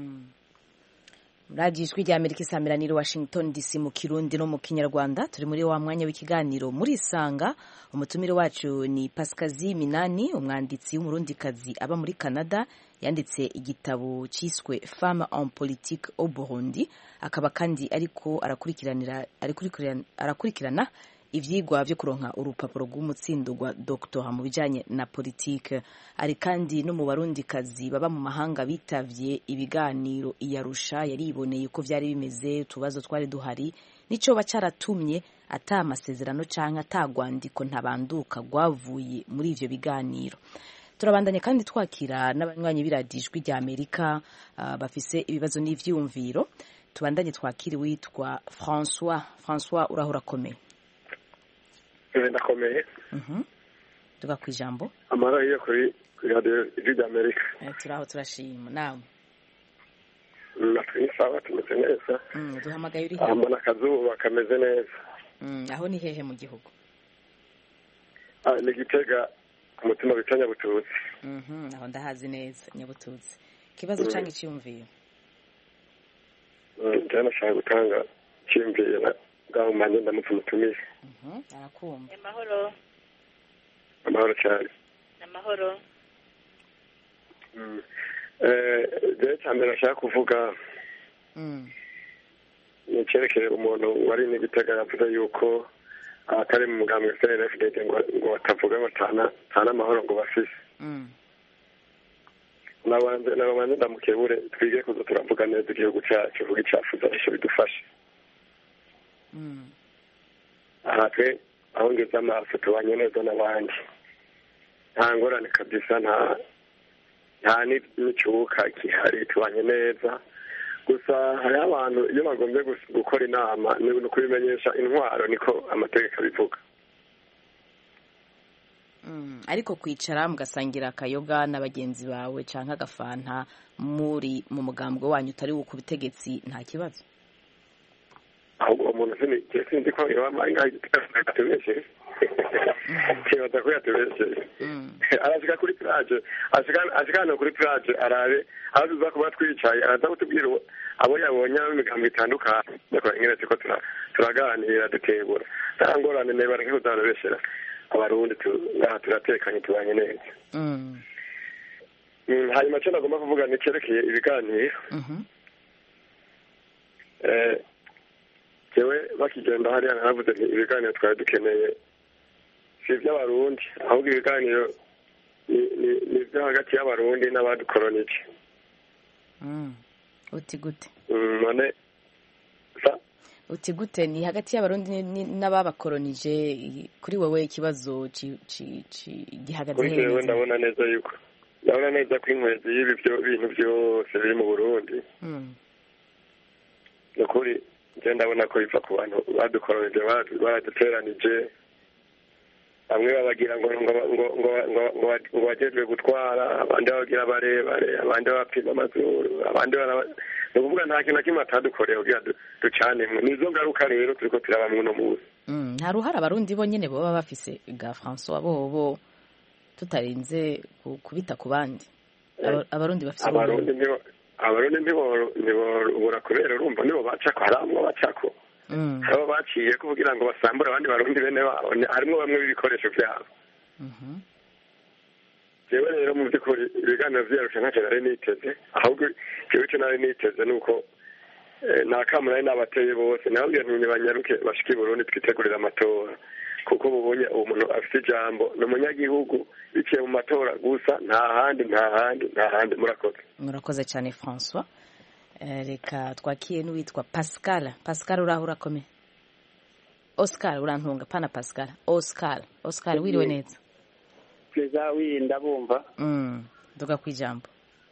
Radio Ijwi ry'Amerika isamiraniye Washington DC mu Kirundi no mu Kinyarwanda. Turi muri wa mwanya w'ikiganiro muri Isanga. Umutumire wacu ni Pascazi Minani, umwanditsi w'umurundikazi aba muri Canada, yanditse igitabo cyiswe Femme en politique au Burundi. Akaba kandi ariko arakurikirana ivyigwa vyo kuronka urupapuro rw'umutsindo rwa doctora mu bijanye na politique. Ari kandi no mu barundikazi baba mu mahanga bitavye ibiganiro iyarusha, yariboneye ko vyari bimeze, tubazo twari duhari, nico bacaratumye ata amasezerano canke atagwandiko ntabanduka gwavuye muri ivyo biganiro. Turabandanye kandi twakira n'abanywanyi biradijwi rya Amerika bafise ibibazo n'ivyumviro. Tubandanye twakiri witwa François urahora komeye. ndakomeye tuga ku ijambo amara iyo kuri radio y'Amerika turaho turashima nawe natwe sawa tumeze neza duhamagaye uri hehe mbona akazuba kameze neza aho ni hehe mu gihugu ni Gitega ku mutima bita Nyabututsi aho ndahazi neza Nyabututsi kibazo cyangwa icyumviyo njyana nashaka gutanga icyumviyo ngaho manje ndamutumutumire arakumva amahoro cyane amahoro rero cyane nashaka kuvuga ni icyerekeye umuntu wari n'Igitega yavuze yuko atari mu mugambwe CNFD ngo batavuga ngo tana amahoro ngo bafise nabanze ndamukebure twige kuza turavuga neza igihugu cyacu vuga icyafuza icyo bidufashe aha twe aho ngeze amaso tubanye neza n'abandi nta ngorane kabisa nta n'icyuka gihari tubanye neza gusa hariho abantu iyo bagombye gukora inama ni ukubimenyesha intwaro niko amategeko abivuga ariko kwicara mugasangira akayoga na bagenzi bawe cyangwa agafanta muri mu mugambwe wanyu utari wo ku butegetsi nta kibazo ahubwo umuntu sinzi ko yatubesheje kibaza ko yatubesheje arashika kuri plage ashikana kuri plage arabe aho tuza kuba twicaye araza kutubwira abo yabonye imigambo itandukanye bakora ingene tuko turaganira dutegura ntangorane ne bareke kuzanabeshera abarundi turatekanye tubanye neza hanyuma cyo nagomba kuvuga ni cyerekeye ibiganiro jewe bakigenda hariya naravuze nti ibiganiro twari dukeneye si iby'abarundi ahubwo ibiganiro ni ibyo hagati y'abarundi n'abadukolonije uti gute none uti gute ni hagati y'abarundi n'ababakolonije kuri wowe ikibazo gihagaze neza kuri ndabona neza ko inkwezi y'ibi bintu byose biri mu Burundi ni ukuri njye ndabona ko biva ku bantu badukolonije baraduteranije bamwe babagira ngo bajejwe gutwara abandi babagira barebare abandi babapima amazuru abandi ni ukuvuga nta kintu na kimwe atadukoreye kugira ducanemo nizo ngaruka rero turiko turaba muno munsi nta ruhara abarundi bo nyene boba bafise ga François bobo tutarinze kubita ku bandi abarundi bafise abarundi ntibobura kubera urumva nibo bacako haramwo bacako abo baciye kugira ngo basambure abandi barundi bene babo harimo bamwe b'ibikoresho byabo jewe rero mu by'ukuri ibiganiro vyarusha ntacyo nari niteze ahubwo jewe icyo nari niteze ni uko nta kamu nari nabateye bose nababwira nti banyaruke bashike i Burundi twitegurira amatora kuko bubonye uwo muntu afite ijambo ni umunyagihugu biciye mu matora gusa nta handi murakoze cyane François reka twakiye n'uwitwa Pascal uraho urakomeye Oscar urantunga pana Pascal Oscar wiriwe neza Pleza ndabumva duga kwijambo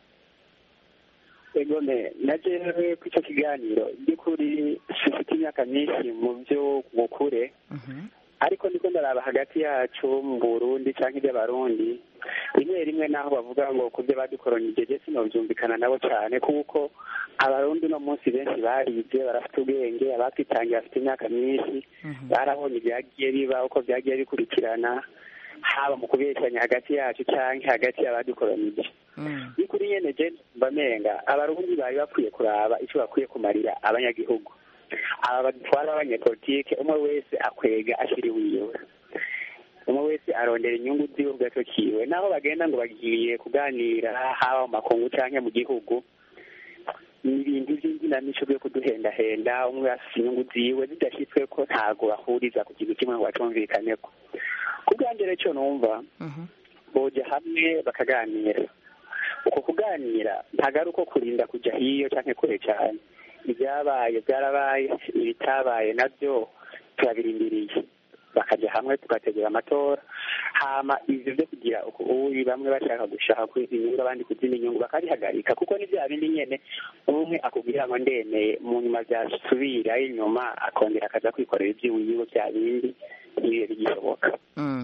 egone naje kw'icyo kiganiro by'ukuri sifite imyaka myinshi mu byo gukure ariko niko ndaraba hagati yacu mu Burundi cyangwa iby'abarundi rimwe naho bavuga ngo kubyo badukolonije je sinovyumvikana nabo cyane kuko abarundi no munsi benshi barize barafite ubwenge abakitangiye bafite imyaka myinshi barabonye ibyagiye biba uko byagiye bikurikirana haba mu kubeshanya hagati yacu cyangwa hagati y'abadukolonije bikuri nyene je mbamenga abarundi bari bakwiye kuraba icyo bakwiye kumarira abanyagihugu aba badutwara abanyepolitike umwe wese akwega ashiri wiwe umwe wese arondera inyungu ziwe ubwato kiwe naho bagenda ngo bagiye kuganira haba mu makungu cyangwa mu gihugu ni ibintu by'inginamico byo kuduhendahenda umwe afite inyungu ziwe zidashyitswe ko ntago bahuriza ku kintu kimwe ngo bacumvikaneko ku bwanjye rero numva boja hamwe bakaganira uko kuganira ntago ari uko kurinda kujya hiyo cyangwa kure cyane ibyabaye byarabaye ibitabaye nabyo turabirindiriye bakajya hamwe tugategura amatora hama ivyo byo kugira ubu bamwe bashaka gushaka kwizinyura abandi kuzina inyungu bakabihagarika kuko ni bya bindi nyene umwe akubwira ngo ndemeye mu nyuma byasubira inyuma akongera akaza kwikorera iby'iwiwe bya bindi n'ibihe bigishoboka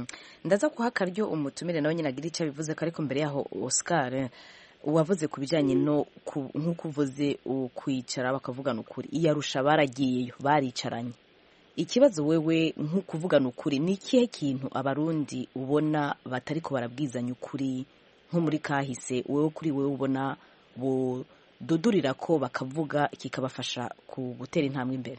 ndaza kuha akaryo umutumire nawe nyine agira icyo abivuze ko, ariko mbere yaho Oscar wavuze ku bijyanye no nk'uko uvuze kwicara bakavugana ukuri. Iyarusha baragiyeyo baricaranye. Ikibazo wewe nk'ukuvugana ukuri ni ikihe kintu abarundi ubona batari ko barabwizanya ukuri nko muri kahise, wewe kuri wewe ubona bududurira ko bakavuga kikabafasha ku gutera intambwe imbere?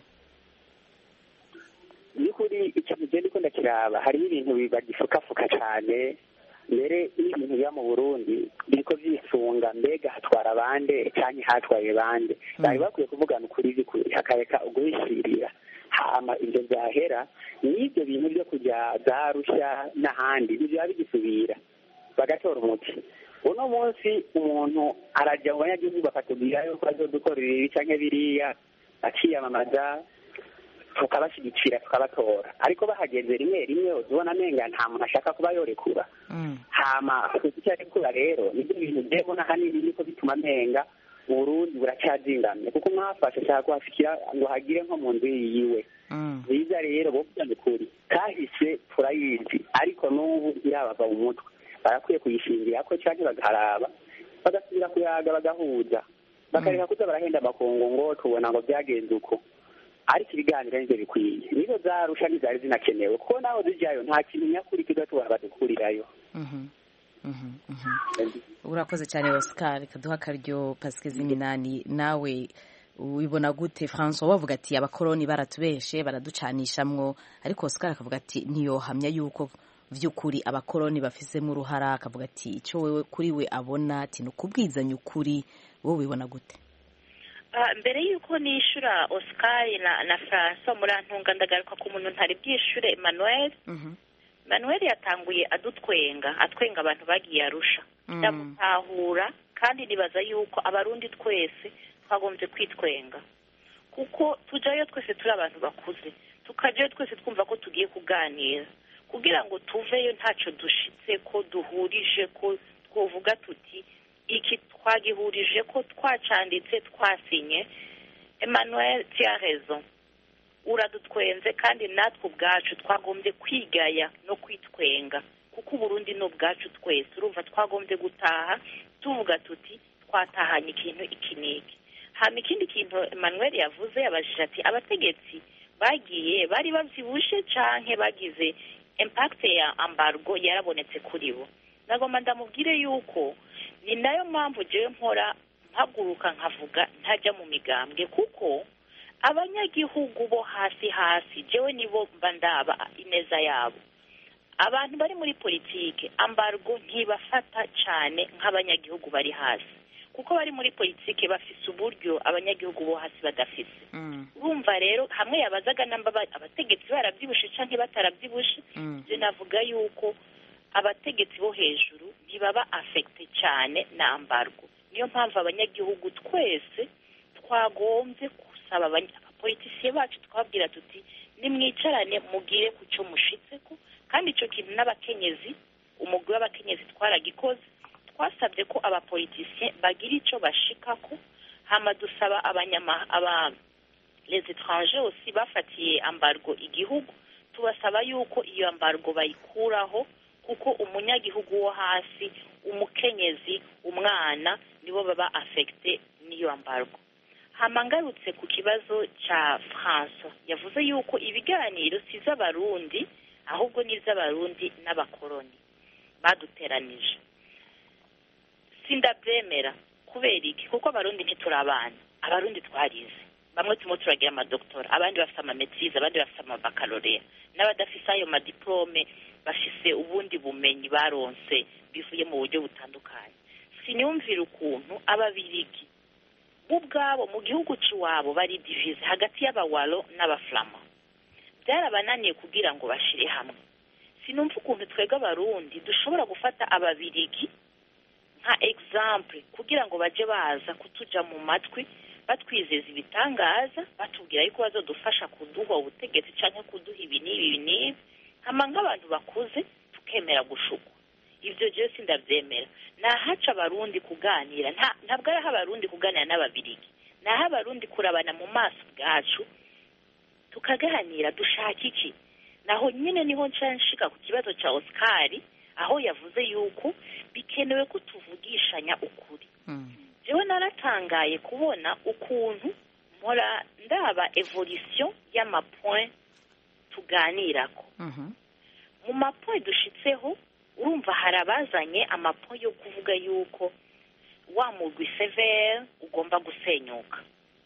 ni kuri ikintu genda ko ndakiraba hariho ibintu bagifukafuka cyane mbere n'ibintu biba mu Burundi biriko vyisunga mbega hatwara bande canke hatwaye bande. Bari bakwiye kuvugana ukuri hakareka uguhishirira, hama ivyo vyahera n'ivyo bintu vyo kuja za Arusha n'ahandi biba bigisubira bagatora umuti. Uno munsi umuntu araja mu banyagihugu bakatubwira yuko azodukorera ibi canke biriya, akiyamamaza tukabashyigikira tukabatora, ariko bahageze rimwe rimwe uzibona amenga nta muntu ashaka kuba yorekura. Hama kucyarekura rero nibyo bintu ndebona hanini niko bituma amenga Burundi buracyazingamye, kuko mwafashe ashaka kuhafikira ngo hagire nko mu nzu yiwe. Biza rero bokujyana ukuri kahise turayizi, ariko n'ubu irabava mu mutwe. Barakwiye kuyishingira ko cyane bagaharaba bagasubira kuyaga bagahuza bakareka kuza barahenda amakungu ngo tubona ngo byagenze uko, ariko ibiganiro nivyo bikwiye. Nizo za Arusha ntizari zinakenewe kuko naho zijyayo nta kintu nyakuri kiza tubona badukurirayo. Urakoze cyane Oscar. Kaduha akaryo Pascal Ziminani, nawe ubibona gute? François wavuga ati abakoroni baratubeshe baraducanishamwo, ariko Oscar akavuga ati ntiyohamya yuko vy'ukuri abakoroni bafisemo uruhara, akavuga ati icyo wewe kuri we abona ati nukubwizanya ukuri. Wowe ubibona gute? Mbere yuko nishura Oscar na François murantunga ndagaruka ku muntu ntari bwishure Emmanuel. Emmanuel yatanguye atwenga abantu bagiye Arusha. Ndamutahura kandi nibaza yuko abarundi twese twagombye kwitwenga, kuko tujayo twese turi abantu bakuze, tukajayo twese twumva ko tugiye kuganira kugira ngo tuveyo ntacyo dushitse ko duhurije ko twovuga tuti iki twagihurije ko twacanditse twasinye. Emmanuel tia raison, uradutwenze kandi natwe ubwacu twagombye kwigaya no kwitwenga, kuko Burundi no bwacu twese urumva twagombye gutaha tuvuga tuti twatahanye ikintu iki niki. Hama ikindi kintu Emmanuel yavuze yabajije ati abategetsi bagiye bari bavyibushe canke bagize impact ya embargo yarabonetse kuri bo. Nagomba ndamubwire yuko ni nayo mpamvu jewe mpora mpaguruka nkavuga ntajya mu migambwe, kuko abanyagihugu bo hasi jewe nibo mba ndaba ineza yabo. Abantu bari muri politike embargo ntibafata cyane nk'abanyagihugu bari hasi, kuko bari muri politike bafise uburyo abanyagihugu bo hasi badafise. Urumva rero hamwe yabazaga namba abategetsi barabyibushe canke batarabyibushe, je navuga yuko abategetsi bo hejuru ntibaba affected cyane na embargo. Niyo mpamvu abanyagihugu twese twagombye kusaba abapolitisiye bacu twabwira tuti nimwicarane mugire kuco mushitseko, kandi ico kintu n'abakenyezi umugwi w'abakenyezi twaragikoze. Twasabye ko abapolitisiye bagira ico bashikako, hama dusaba les étrangers aussi bafatiye embargo igihugu, tubasaba yuko iyo embargo bayikuraho, kuko umunyagihugu wo hasi, umukenyezi, umwana nibo baba affecté n'iyo embargo. Hama ngarutse ku kibazo ca François yavuze yuko ibiganiro siz'abarundi ahubwo n'iz'abarundi n'abakoroni baduteranije. Sindabyemera. Kubera iki? Kuko abarundi ntiturabana. Abarundi twarize, bamwe turimo turagira amadoktora, abandi bafite amametrize, abandi bafite amabaccalaureat, n'abadafise ayo madiplome bafise ubundi bumenyi baronse bivuye mu buryo butandukanye. Siniyumvira ukuntu ababirigi ubwabo mu gihugu ciwabo bari divize hagati y'abawalo n'abaflama. Byarabananiye kugira ngo bashire hamwe. Sinumva ukuntu twega abarundi dushobora gufata ababirigi nka example kugira ngo baje baza kutuja mu matwi batwizeza ibitangaza, batubwira yuko bazodufasha kuduha ubutegetsi canke kuduha ibi n'ibi, hama nk'abantu bakuze tukemera gushukwa. Ivyo je sindavyemera. Nahaca abarundi kuganira, ntabwo ari abarundi kuganira n'ababirigi, naho abarundi kurabana mu maso bwacu tukaganira dushaka iki. naho nyine niho nshika ku kibazo cya Oscar aho yavuze yuko bikenewe ko tuvugishanya ukuri. Jewe naratangaye kubona ukuntu mpora ndaba evolution y'amapoint tuganirako. Mu mapoint dushitseho urumva harabazanye amapoint yo kuvuga yuko wa mugwi severe ugomba gusenyuka.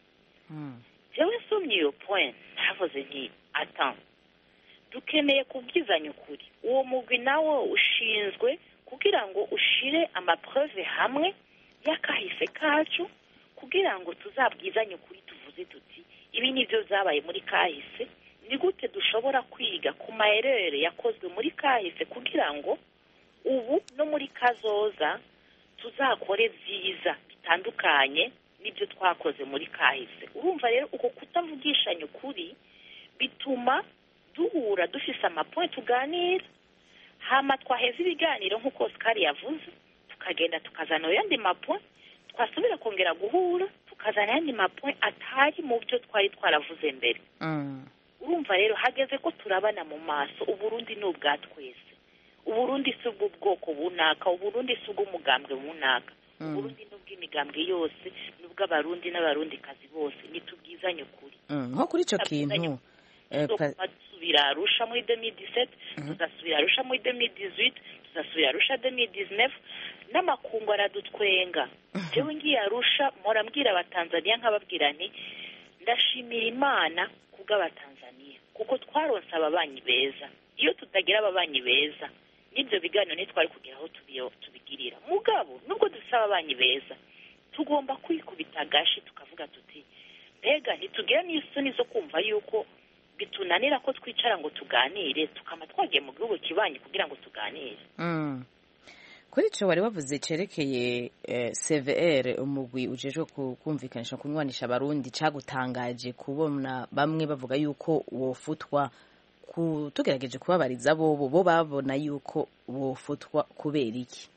Jewe nsomye iyo point havuze nti attends, dukeneye kubwizanya ukuri. Uwo mugwi nawo ushinzwe kugira ngo ushire amapreuve hamwe y'akahise kacu kugira ngo tuzabwizanye ukuri, tuvuze tuti ibi nivyo vyabaye muri kahise, ni gute dushobora kwiga ku maerere yakozwe muri kahise kugira ngo ubu no muri kazoza tuzakore vyiza bitandukanye n'ibyo twakoze muri kahise. Urumva rero uko kutavugishanya ukuri bituma duhura dufise amapoint tuganira, hama twaheza ibiganiro nk'uko Oscar yavuze, tukagenda tukazana yandi mapoint, twasubira kongera guhura tukazana yandi mapoint atari mu byo twari twaravuze mbere. Urumva rero hageze ko turabana mu maso, Uburundi ni ubwa twese. Uburundi si ubwoko bunaka, Uburundi si ubw'umugambwe bunaka, Uburundi ni ubw'imigambwe yose, ni ubw'abarundi n'abarundikazi bose, nitubwizanye ukuri. Nko kuri ico kintu tuzasubira Arusha muri 2017, tuzasubira Arusha muri 2018, tuzasubira Arusha 2019, n'amakungu aradutwenga. Jewe ngiye Arusha mpora mbwira abatanzania nkababwira nti ndashimira Imana kubw'abatanzania kuko twaronse ababanyi beza. Iyo tutagira ababanyi beza n'ibyo biganiro ntitwari kugira aho tubigirira. Mugabo nubwo dusaba ababanyi beza tugomba kwikubita agashi tukavuga tuti mbega ntitugira n'isoni zo kumva yuko bitunanira ko twicara ngo tuganire, tukama twagiye mu gihugu kibanyi kugira ngo tuganire. Kuri ico wari wavuze cerekeye CVR, umugwi ujejwe kumvikanisha kunywanisha abarundi, cagutangaje kubona bamwe bavuga yuko wofutwa, tugerageje kubabariza bo babona yuko wofutwa kubera iki?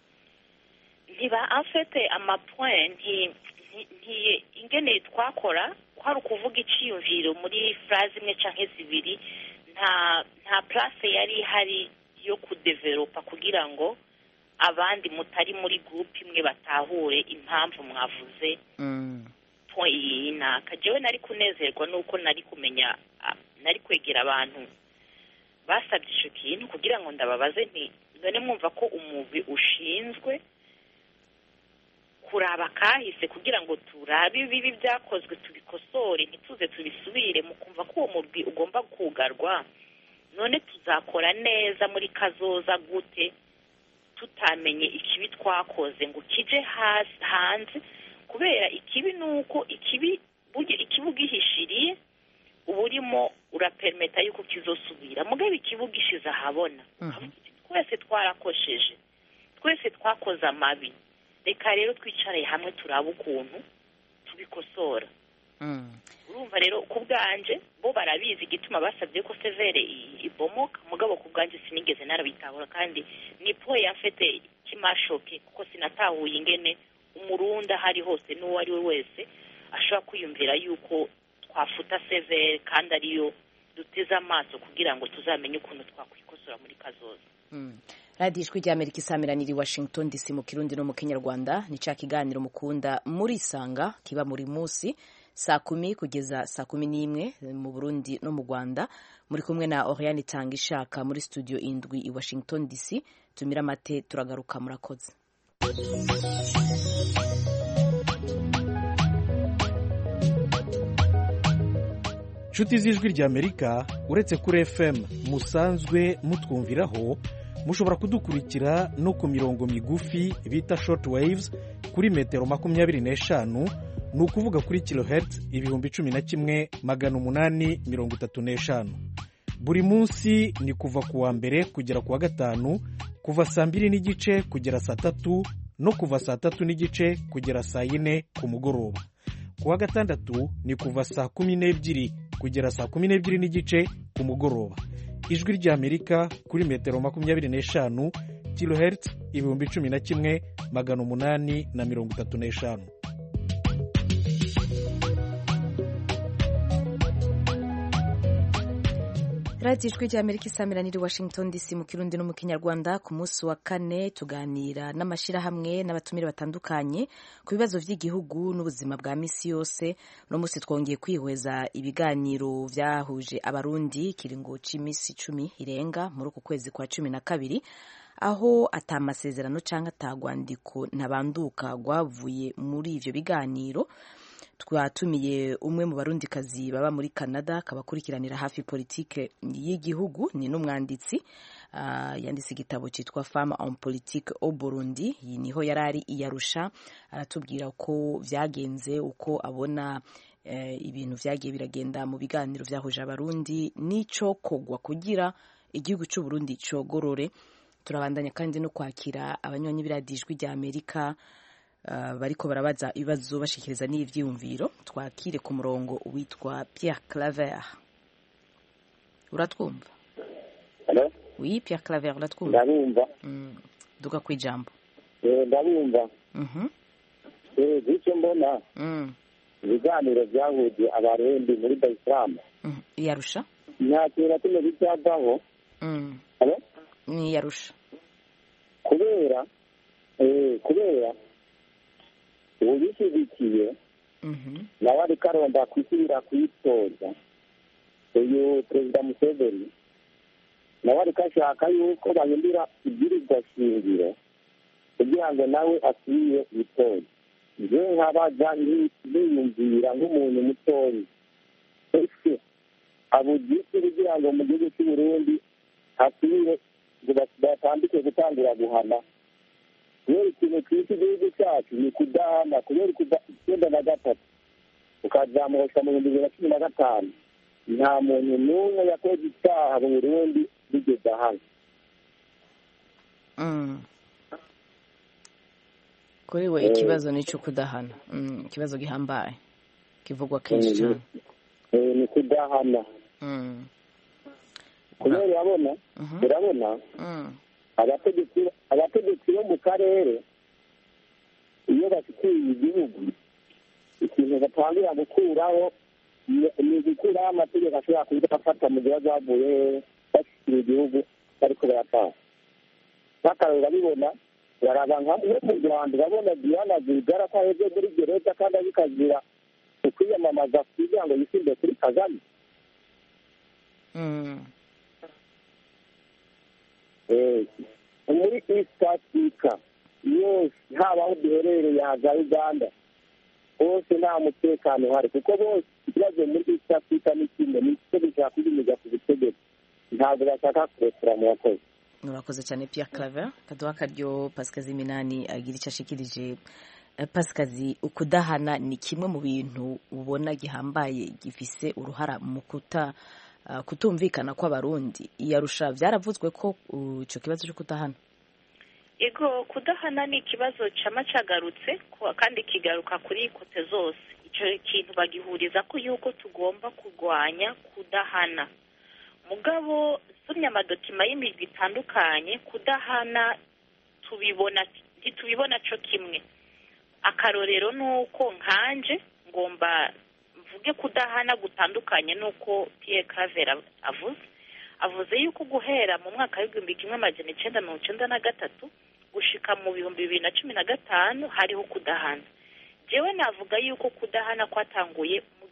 Ntiba afete amapoint nti ingene twakora kwari ukuvuga iciyumviro muri phrase imwe canke zibiri, nta place yari ihari yo kudevelopa kugira ngo abandi mutari muri group imwe batahure impamvu mwavuze point yinaka. Jewe nari kunezerwa nuko nari kumenya, nari kwegera abantu basabye ico kintu kugira ngo ndababaze nti none mwumva ko umugwi ushinzwe kuraba kahise kugira ngo turabe ibibi byakozwe tubikosore ntituze tubisubire, mukumva ko uwo mugwi ugomba kugarwa, none tuzakora neza muri kazoza gute tutamenye ikibi twakoze ngo kije hanze? Kubera ikibi nuko ikibi ugihishiriye uba urimo urapermeta yuko kizosubira, mugabe ikibi ugishize ahabona twese twarakosheje, twese twakoze amabi, reka rero twicare hamwe turabe ukuntu tubikosora. Urumva rero ku bwanje bo barabizi igituma basabye ko severe ibomoka, mugabo ku bwanje sinigeze narabitahura, kandi ni po yafete kimashoke kuko sinatahuye ingene umurunda hari hose n'uwo ari we wese ashobora kwiyumvira yuko twafuta severe kandi ariyo duteze amaso kugira ngo tuzamenye ukuntu twakwikosora muri kazoza. Radio Ijwi ry'Amerika isamiraniye Washington DC mu Kirundi no mu Kinyarwanda, ni ca kiganiro mukunda muri Sanga kiba muri musi saa 10 kugeza saa 11 mu Burundi no mu Rwanda. Muri kumwe na Oriane Tangishaka muri studio indwi i Washington DC. Tumira mate turagaruka, murakoze. Nshuti z'Ijwi ry'Amerika, uretse kuri FM musanzwe mutwumviraho, mushobora kudukurikira no ku mirongo migufi bita short waves kuri metero 25, ni ukuvuga kuri kilohertz 11,835. Buri munsi ni kuva ku wa mbere kugera ku wa gatanu, kuva saa 2 n'igice kugera saa 3 no kuva saa 3 n'igice kugera saa 4 ku mugoroba. Ku wa gatandatu ni kuva saa 12 kugera saa 12 n'igice ku mugoroba. Ijwi ry'Amerika kuri metero 25 kilohertz 11,835. radiyo ijwi ry'amerika isamirana iri Washington DC mu kirundi no mu kinyarwanda. Ku munsi wa kane tuganira n'amashyirahamwe n'abatumire batandukanye ku bibazo by'igihugu n'ubuzima bwa misi yose. uno munsi twongeye kwihweza ibiganiro byahuje abarundi kiringo c'imisi 10 irenga muri uku kwezi kwa 12, aho atamasezerano canke atagwandiko ntabanduka rwavuye muri ivyo biganiro. Twatumiye umwe mu barundikazi baba muri Canada akabakurikiranira hafi politike y'igihugu, ni n'umwanditsi yanditse igitabo cyitwa Femme en politique au Burundi. Iyi niho yarari iyarusha, aratubwira uko vyagenze, uko abona ibintu vyagiye biragenda mu biganiro vyahuje abarundi n'ico kogwa kugira igihugu cy'u Burundi cogorore. Turabandanya kandi no kwakira abanywanyi b'iradijwi rya Amerika bariko barabaza ibibazo bashikiriza n'ivyiyumviro. Twakire ku murongo witwa Pierre Claver. Uratwumva? Hello? Oui, Pierre Claver, uratwumva? Ndabumva. Duka kwijambo. Ndabumva. Icyo mbona ibiganiro byahuje abarundi muri Dar es Salaam. Yarusha? Nta kintu na kimwe bicyavaho. Hello? Ni yarusha. Kubera ubishyigikiye nawe ariko aronda kwisubira kwitoza uyu perezida Museveni, nawe ariko ashaka yuko bahindura ibwirizwa shingiro kugira ngo nawe asubire yitoze. nje nkabaza niyumvira nk'umuntu mutoyi, ese abugisi kugira ngo mu gihugu cy'u Burundi hasubire ngo batandike gutangira guhana? Kubera ikintu twita igihugu cyacu ni kudahana, kubera icyenda na gatatu ukazamuka mu 2015 nta muntu n'umwe yakoze icyaha mu Burundi bigeze hano. Kuri we ikibazo ni cyo kudahana, ikibazo gihambaye kivugwa kenshi cyane. Ni kudahana. Kubera urabona abategetsi bo mu karere iyo bafitiye igihugu ikintu batangira gukuraho ni gukuraho amategeko ashobora kubafata mu gihe bavuye bashyikiye igihugu bariko barataha. Nk'akarero babibona baraba nko mu Rwanda, urabona Diana Rwigara ko aheze muri gereza kandi abikazira ukwiyamamaza kugira ngo yisinde kuri Kagame. Muri East Africa yose haba aho duherereye haza Uganda hose nta mutekano uhari, kuko bose ikibazo muri East Africa ni kimwe, ni cyo bishaka kubinyuza ku butegetsi, ntabwo bashaka kurekura mu bakozi. Murakoze cyane Pierre Claver. Kaduha karyo Pascal Ziminani agira icyo ashikirije. Pascal, ukudahana ni kimwe mu bintu ubona gihambaye gifise uruhara mu kutumvikana kw'abarundi. Iyarusha byaravuzwe ko ico kibazo cyo kudahana. Ego, kudahana ni ikibazo cama cagarutse kandi kigaruka kuri kote zose. Ico kintu bagihuriza ko yuko tugomba kurwanya kudahana. Mugabo somya amadokima y'imigwi itandukanye, kudahana tubibona co kimwe. Akarorero nuko nkanje ngomba mvuge kudahana gutandukanye nuko Pierre Claver avuze yuko guhera mu mwaka w'1993 gushika mu 2015 hariho kudahana. Jewe navuga yuko kudahana kwatanguye mu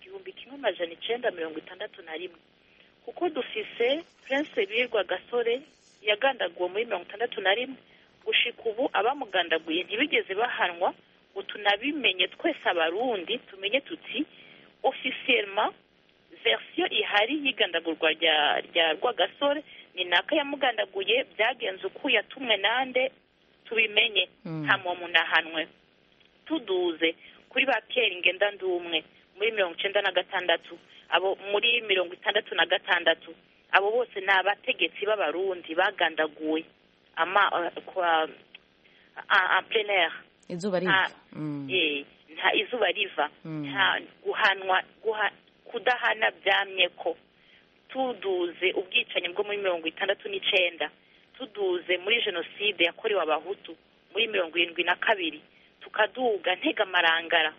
1961 kuko dufise Prince Birwa Gasore yagandaguwe muri 1961 gushika ubu abamugandaguye ntibigeze bahanwa ngo tunabimenye twese abarundi tumenye tuti officiellement version ihari y'igandagurwa rya Rwagasore ni naka yamugandaguye, byagenze uko yatumwe nande tubimenye, nta muntu nahanwe. Tuduze kuri ba Pierre Ngendandumwe muri 1996, abo muri 1966, abo bose ni abategetsi b'abarundi bagandaguwe kwa en plein air. Izuba riva. Nta izuba riva. Nta guhanwa kudahana byamyeko. Tuduze ubwicanyi bwo muri 1969, tuduze muri jenoside yakorewe abahutu muri 1972, tukaduga ntega marangara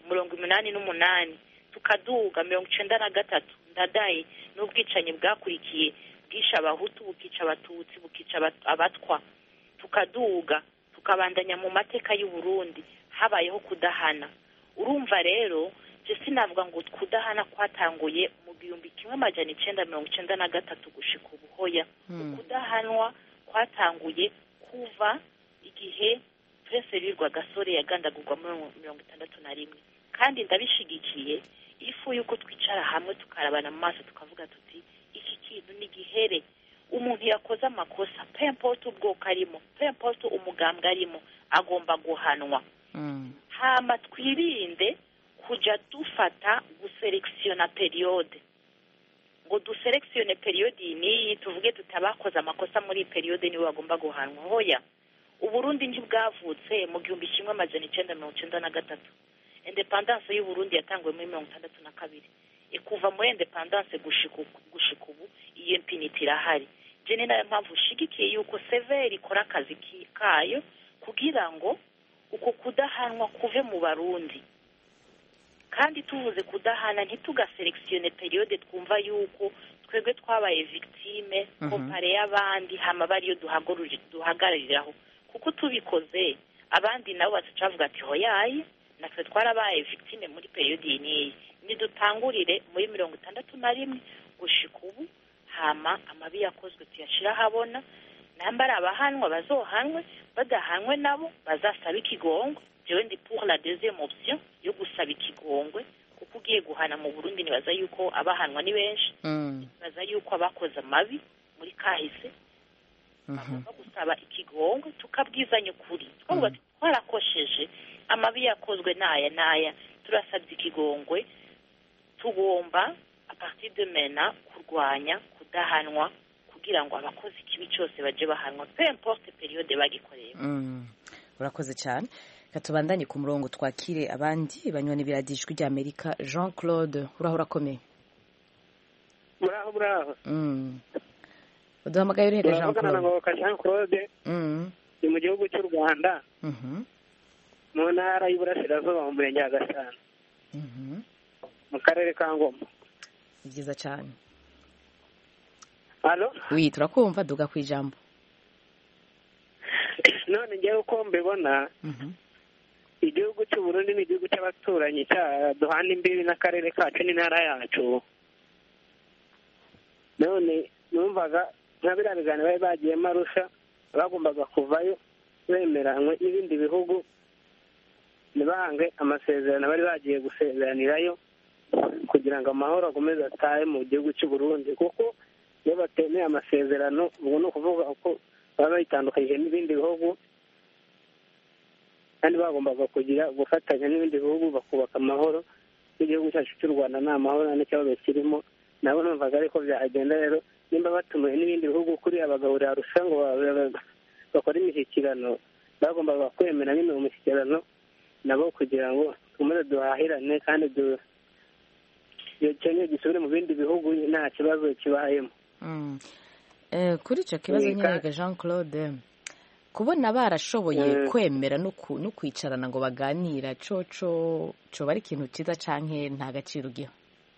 1988, tukaduga 1993 ndadaye n'ubwicanyi bwakurikiye bwisha abahutu bukica abatutsi bukica abatwa tukaduga tukabandanya mu mateka y'u Burundi habayeho kudahana. Urumva rero je sinavuga ngo kudahana kwatanguye mu 1993 gushika ubuhoya. Kudahanwa kwatanguye kuva igihe Prince Rwigwagasore yagandagurwa muri 1961, kandi ndabishigikiye ifu yuko twicara hamwe tukarabana mu maso tukavuga tuti iki kintu ni gihere. Umuntu yakoze amakosa peu importe ubwoko arimo, peu importe umugambwe arimo, agomba guhanwa. Hama twirinde kuja dufata guselektiona periode, ngo duselektione periode ni tuvuge tutabakoze amakosa muri periode ni bagomba guhanwa. Hoya, Uburundi ntibwavutse mu 1993. Independence y'u Burundi yatanguye muri 1962. Ikuva muri independence gushika ubu iyo impunity irahari. Je ni nayo mpamvu ushigikiye yuko severe ikora akazi kayo kugira ngo uko kudahanwa kuve mu Barundi. Kandi tuvuze kudahana ntitugaselektione periode twumva yuko twebwe twabaye victime compare y'abandi hama bariyo duhagarariraho, kuko tubikoze abandi nabo batacavuga ati hoyaye natwe twarabaye victime muri periode iyi. Nidutangurire muri 61 gushika ubu, hama amabi yakozwe tuyashira habona, nambara abahanwa bazohanwe, badahanwe nabo bazasaba ikigongwe. Jewe ndi pour la deuxième option yo gusaba ikigongwe, kuko ugiye guhana mu Burundi nibaza yuko abahanwa ni benshi, nibaza yuko abakoze amabi muri kahise bagomba gusaba ikigongwe, tukabwizanya ukuri twavuga twarakosheje amabi yakozwe naya turasabye ikigongwe. Tugomba a partir de maintenant kurwanya kudahanwa kugira ngo abakozi ikibi cyose baje bahanwa peu importe periode bagikoreye. Urakoze cyane. Katubandanye ku murongo twakire abandi banywane biradijwe rya Amerika. Jean Claude, urakomeye? Muraho. Uduhamagaye uruhere Jean Claude? Jean Claude ni mu gihugu cy'u Rwanda, mu ntara y'Iburasirazuba mu murenge wa Gasana, mu karere ka Ngoma. Ni byiza cyane. Allo? Oui, turakumva, duga ku ijambo. None ngewe uko mbibona, igihugu cy'u Burundi ni igihugu cy'abaturanyi duhana imbibi n'akarere kacu n'intara yacu. None numvaga nka biriya biganiro bari bagiyemo Arusha bagombaga kuvayo bemeranywe n'ibindi bihugu, ntibahange amasezerano bari bagiye gusezeranirayo kugira ngo amahoro akomeze atahe mu gihugu cy'u Burundi. Kuko iyo batemeye amasezerano ubu ni ukuvuga ko baba bayitandukanyije n'ibindi bihugu, kandi bagombaga gufatanya n'ibindi bihugu bakubaka amahoro. Igihugu cyacu cy'u Rwanda nta mahoro nta n'ikibazo kirimo. Nabo numvaga ariko byagenda. Rero nimba batumiwe n'ibindi bihugu kuri abagahurira Arusha ngo bakore imishyikirano, bagombaga kwemera nyine mu mishyikirano nabo kugira ngo tumaze duhahirane kandi dukeneye gisubire mu bindi bihugu nta kibazo kibayemo. Kuri icyo kibazo nyine Jean Claude, kubona barashoboye kwemera no kwicarana ngo baganira coco bari ikintu cyiza canke nta gaciro ugiha?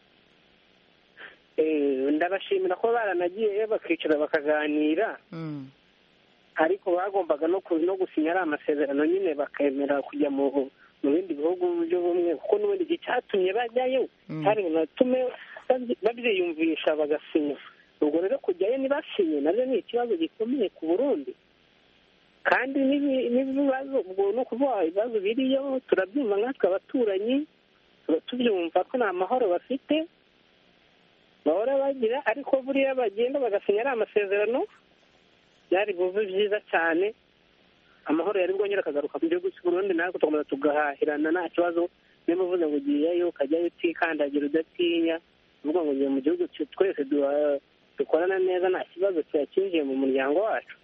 Ndabashimira ko baranagiye bakicara bakaganira, ariko bagombaga no gusinya ari amasezerano nyine bakemera kujya mu bindi bihugu by'ubumwe, kuko n'ubundi igihe cyatumye bajyayo hari natume babyiyumvisha bagasinya. Ubwo rero kujyayo ntibasinye nabyo ni ikibazo gikomeye ku Burundi, kandi n'ibibazo ubwo ni ukuvuga ibibazo biriyo turabyumva nkatwe abaturanyi, tubyumva ko nta mahoro bafite bahora bagira, ariko buriya bagenda bagasinya ari amasezerano byari buve byiza cyane, amahoro yari bwongera akagaruka mu gihugu cy'u Burundi, natwe tukomeza tugahahirana nta kibazo. Niba uvuze ngo ugiyeyo ukajyayo utikandagira udatinya, uvuga ngo ugiye mu gihugu twese dukorana neza nta kibazo cyinjiye mu muryango wacu.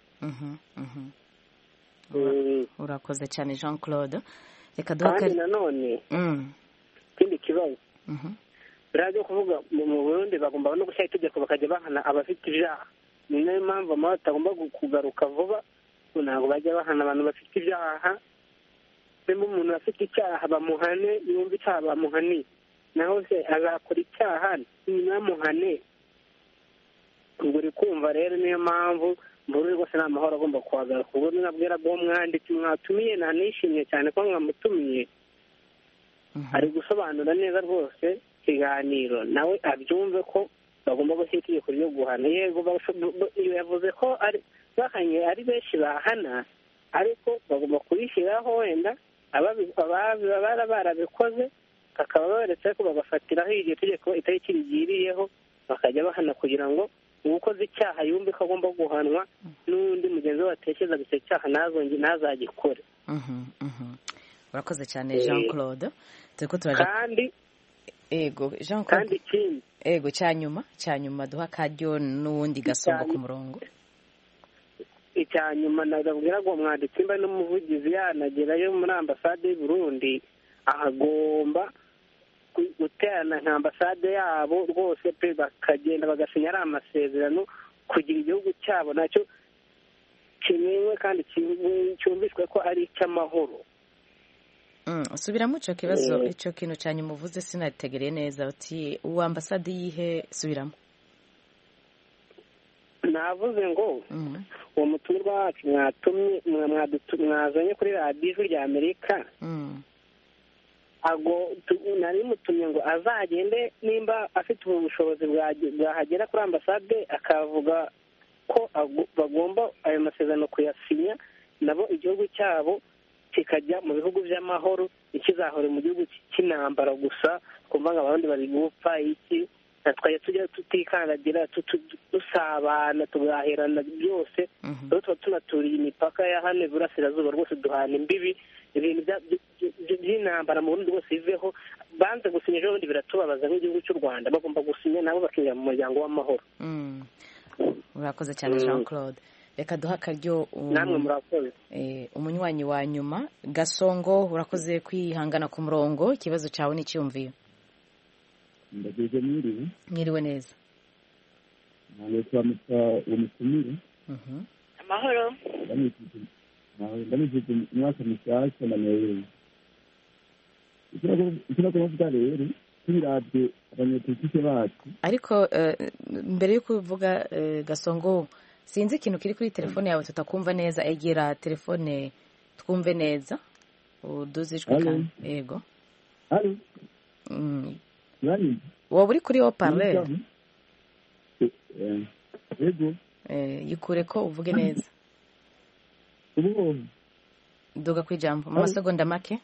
Urakoze cyane Jean Claude. Reka kandi nanone ikindi kibazo biraje kuvuga mu Burundi bagomba no gushyira itegeko bakajya bahana abafite ibyaha. Ni nayo mpamvu amahoro atagomba kugaruka vuba, ntabwo bajya bahana abantu bafite ibyaha. Niba umuntu afite icyaha bamuhane, yumva icyaha bamuhaniye, naho se azakora icyaha ntibamuhane, ubwo uri kumva rero niyo mpamvu mbura rwose nta mahoro agomba kuhagaruka. ubwo nabwira bwo mwanditsi mwatumiye nanishimye cyane ko mwamutumiye, ari gusobanura neza rwose ikiganiro, nawe abyumve ko bagomba gushyira itegeko ryo guhana. yego yavuze ko bahanye ari benshi bahana, ariko bagomba kurishyiraho, wenda ababa barabikoze bakaba baretse ko bagafatiraho iryo tegeko itariki rigiriyeho, bakajya bahana kugira ngo uwukoze icyaha yumve ko agomba guhanwa, n'undi mugenzi we watekerezaga icyo cyaha ntazagikore. urakoze cyane Jean Claude. kandi Jean Claude, kandi ikindi cyanyuma duha akaryo n'uwundi Gasongo ku murongo. icya nyuma nabwira ngo mwanditsi mba n'umuvugizi yanagerayo muri ambasade y'u Burundi, agomba guterana nka ambasade yabo rwose pe, bakagenda bagasinya ari amasezerano kugira igihugu cyabo nacyo kimenywe kandi cyumvishwe ko ari icy'amahoro. subiramo icyo kibazo, icyo kintu cyane umuvuze sinategereye neza, uti uwo ambasade yihe? subiramo. navuze ngo uwo mutumirwa wacu mwazanye kuri radiyo Ijwi rya Amerika, nari mutumye ngo azagende nimba afite ubushobozi bwahagera kuri ambasade akavuga ko bagomba ayo masezerano kuyasinya, nabo igihugu cyabo kikajya mu bihugu by'amahoro, ikizahore mu gihugu cy'intambara gusa, kumva ngo abandi bari gupfa iki, twajya tujya tutikandagira dusabana tugaherana byose, rero tuba tunaturiye imipaka ya hano iburasirazuba rwose, duhana imbibi, ibintu by'intambara mu Burundi rwose biveho. banze gusinya ejo bundi biratubabaza nk'igihugu cy'u Rwanda, bagomba gusinya nabo bakinjira mu muryango w'amahoro. urakoze cyane Jean Claude. reka duha akaryo namwe murakoze. umunywanyi wa nyuma Gasongo, urakoze kwihangana ku murongo, ikibazo cyawe n'icyumviyo. ndageze mwiriwe neza. umutumire amahoro. ndamwifuje umwaka mushyashya na noheli. icyo kuvuga rero tubirabye abanyepolitike bacu, ariko mbere yo kuvuga Gasongo, sinzi ikintu kiri kuri telefone yawe tutakumva neza, egera telefone twumve neza, uduze ijwi kandi. yego wowe uri kuri haut-parleur? yego yikure ko uvuge neza. duga ku ijambo mu masegonda make.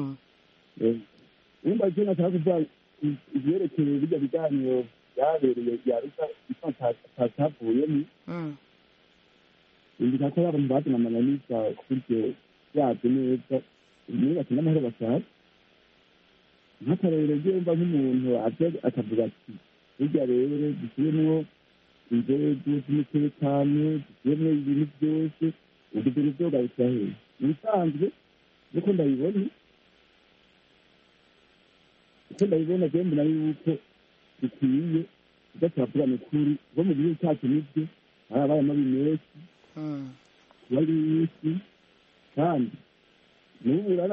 wumva icyo nashaka kuvuga ibyerekeye bijya biganiro byabereye byaruta itatavuyemo, indika ko abantu batunamananisha kuryo byabyo neza, niyo bakina amahoro bashaka. nk'akarere ryumva nk'umuntu akavuga ati burya rero dushyiremo inzego z'umutekano, dushyiremo ibintu byose, ubwo bintu byo gahita hehe. mu bisanzwe nuko ndabibona rero mbona yuko bikwiye tugatapurana ukuri bo mu gihugu cyacu nibyo hari abaye amabi menshi bari menshi, kandi n'ubu rara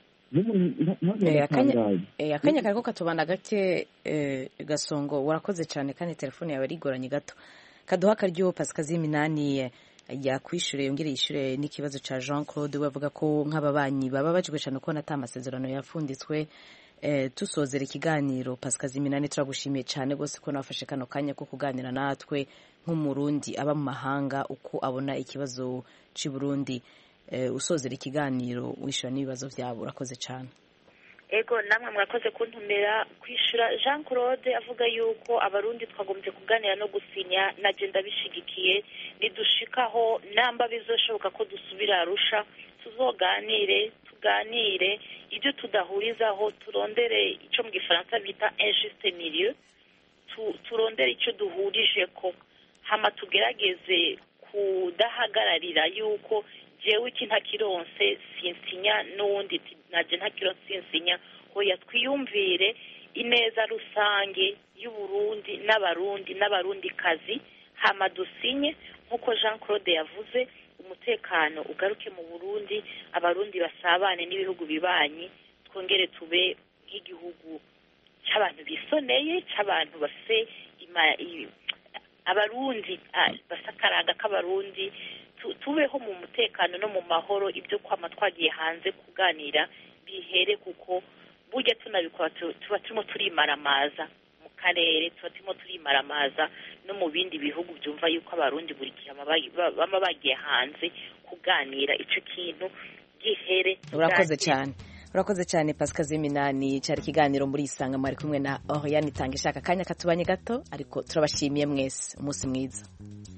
akanya kariko katubana gake. Gasongo, urakoze cyane kandi telefone yawe rigoranye gato. kaduha akaryo Pasikazi Minani yakwishyure yongere yishyure n'ikibazo cya Jean Claude, we avuga ko nk'ababanyi baba bajwe cyane kubona ata amasezerano yafunditswe. Tusozera ikiganiro Pasikazi Minani, turagushimiye cyane rwose ko nafashe kano kanya ko kuganira natwe nk'umurundi aba mu mahanga uko abona ikibazo cy'i Burundi. Usozera ikiganiro wishyura n'ibibazo byabo, urakoze cyane. ego namwe mwakoze kuntumira kwishyura. Jean Claude avuga yuko abarundi twagombye kuganira no gusinya, naje ndabishigikiye, nidushikaho namba bizoshoboka ko dusubira Arusha tuzoganire, tuganire ibyo tudahurizaho, turondere icyo mu gifaransa bita injuste milieu, turondere icyo duhurije ko, hama tugerageze kudahagararira yuko jewe iki ntakironse sinsinya n'uwundi naje ntakironse sinsinya. hoya twiyumvire ineza rusange y'Uburundi n'abarundi kazi, hama dusinye nk'uko Jean Claude yavuze, umutekano ugaruke mu Burundi, abarundi basabane n'ibihugu bibanyi, twongere tube nk'igihugu cy'abantu bisoneye, cy'abantu bafite abarundi basakaranga k'abarundi tubeho mu mutekano no mu mahoro. Ibyo kwama twagiye hanze kuganira bihere, kuko burya tunabikora tuba turimo turimaramaza mu karere, tuba turimo turimaramaza no mu bindi bihugu byumva yuko abarundi buri gihe baba bagiye hanze kuganira. Icyo kintu gihere. Urakoze cyane Pascal Zeminani. Cyari ikiganiro muri Isanga, mwari kumwe na Oriane Itangishaka. Akanya katubanye gato ariko turabashimiye mwese. Umunsi mwiza.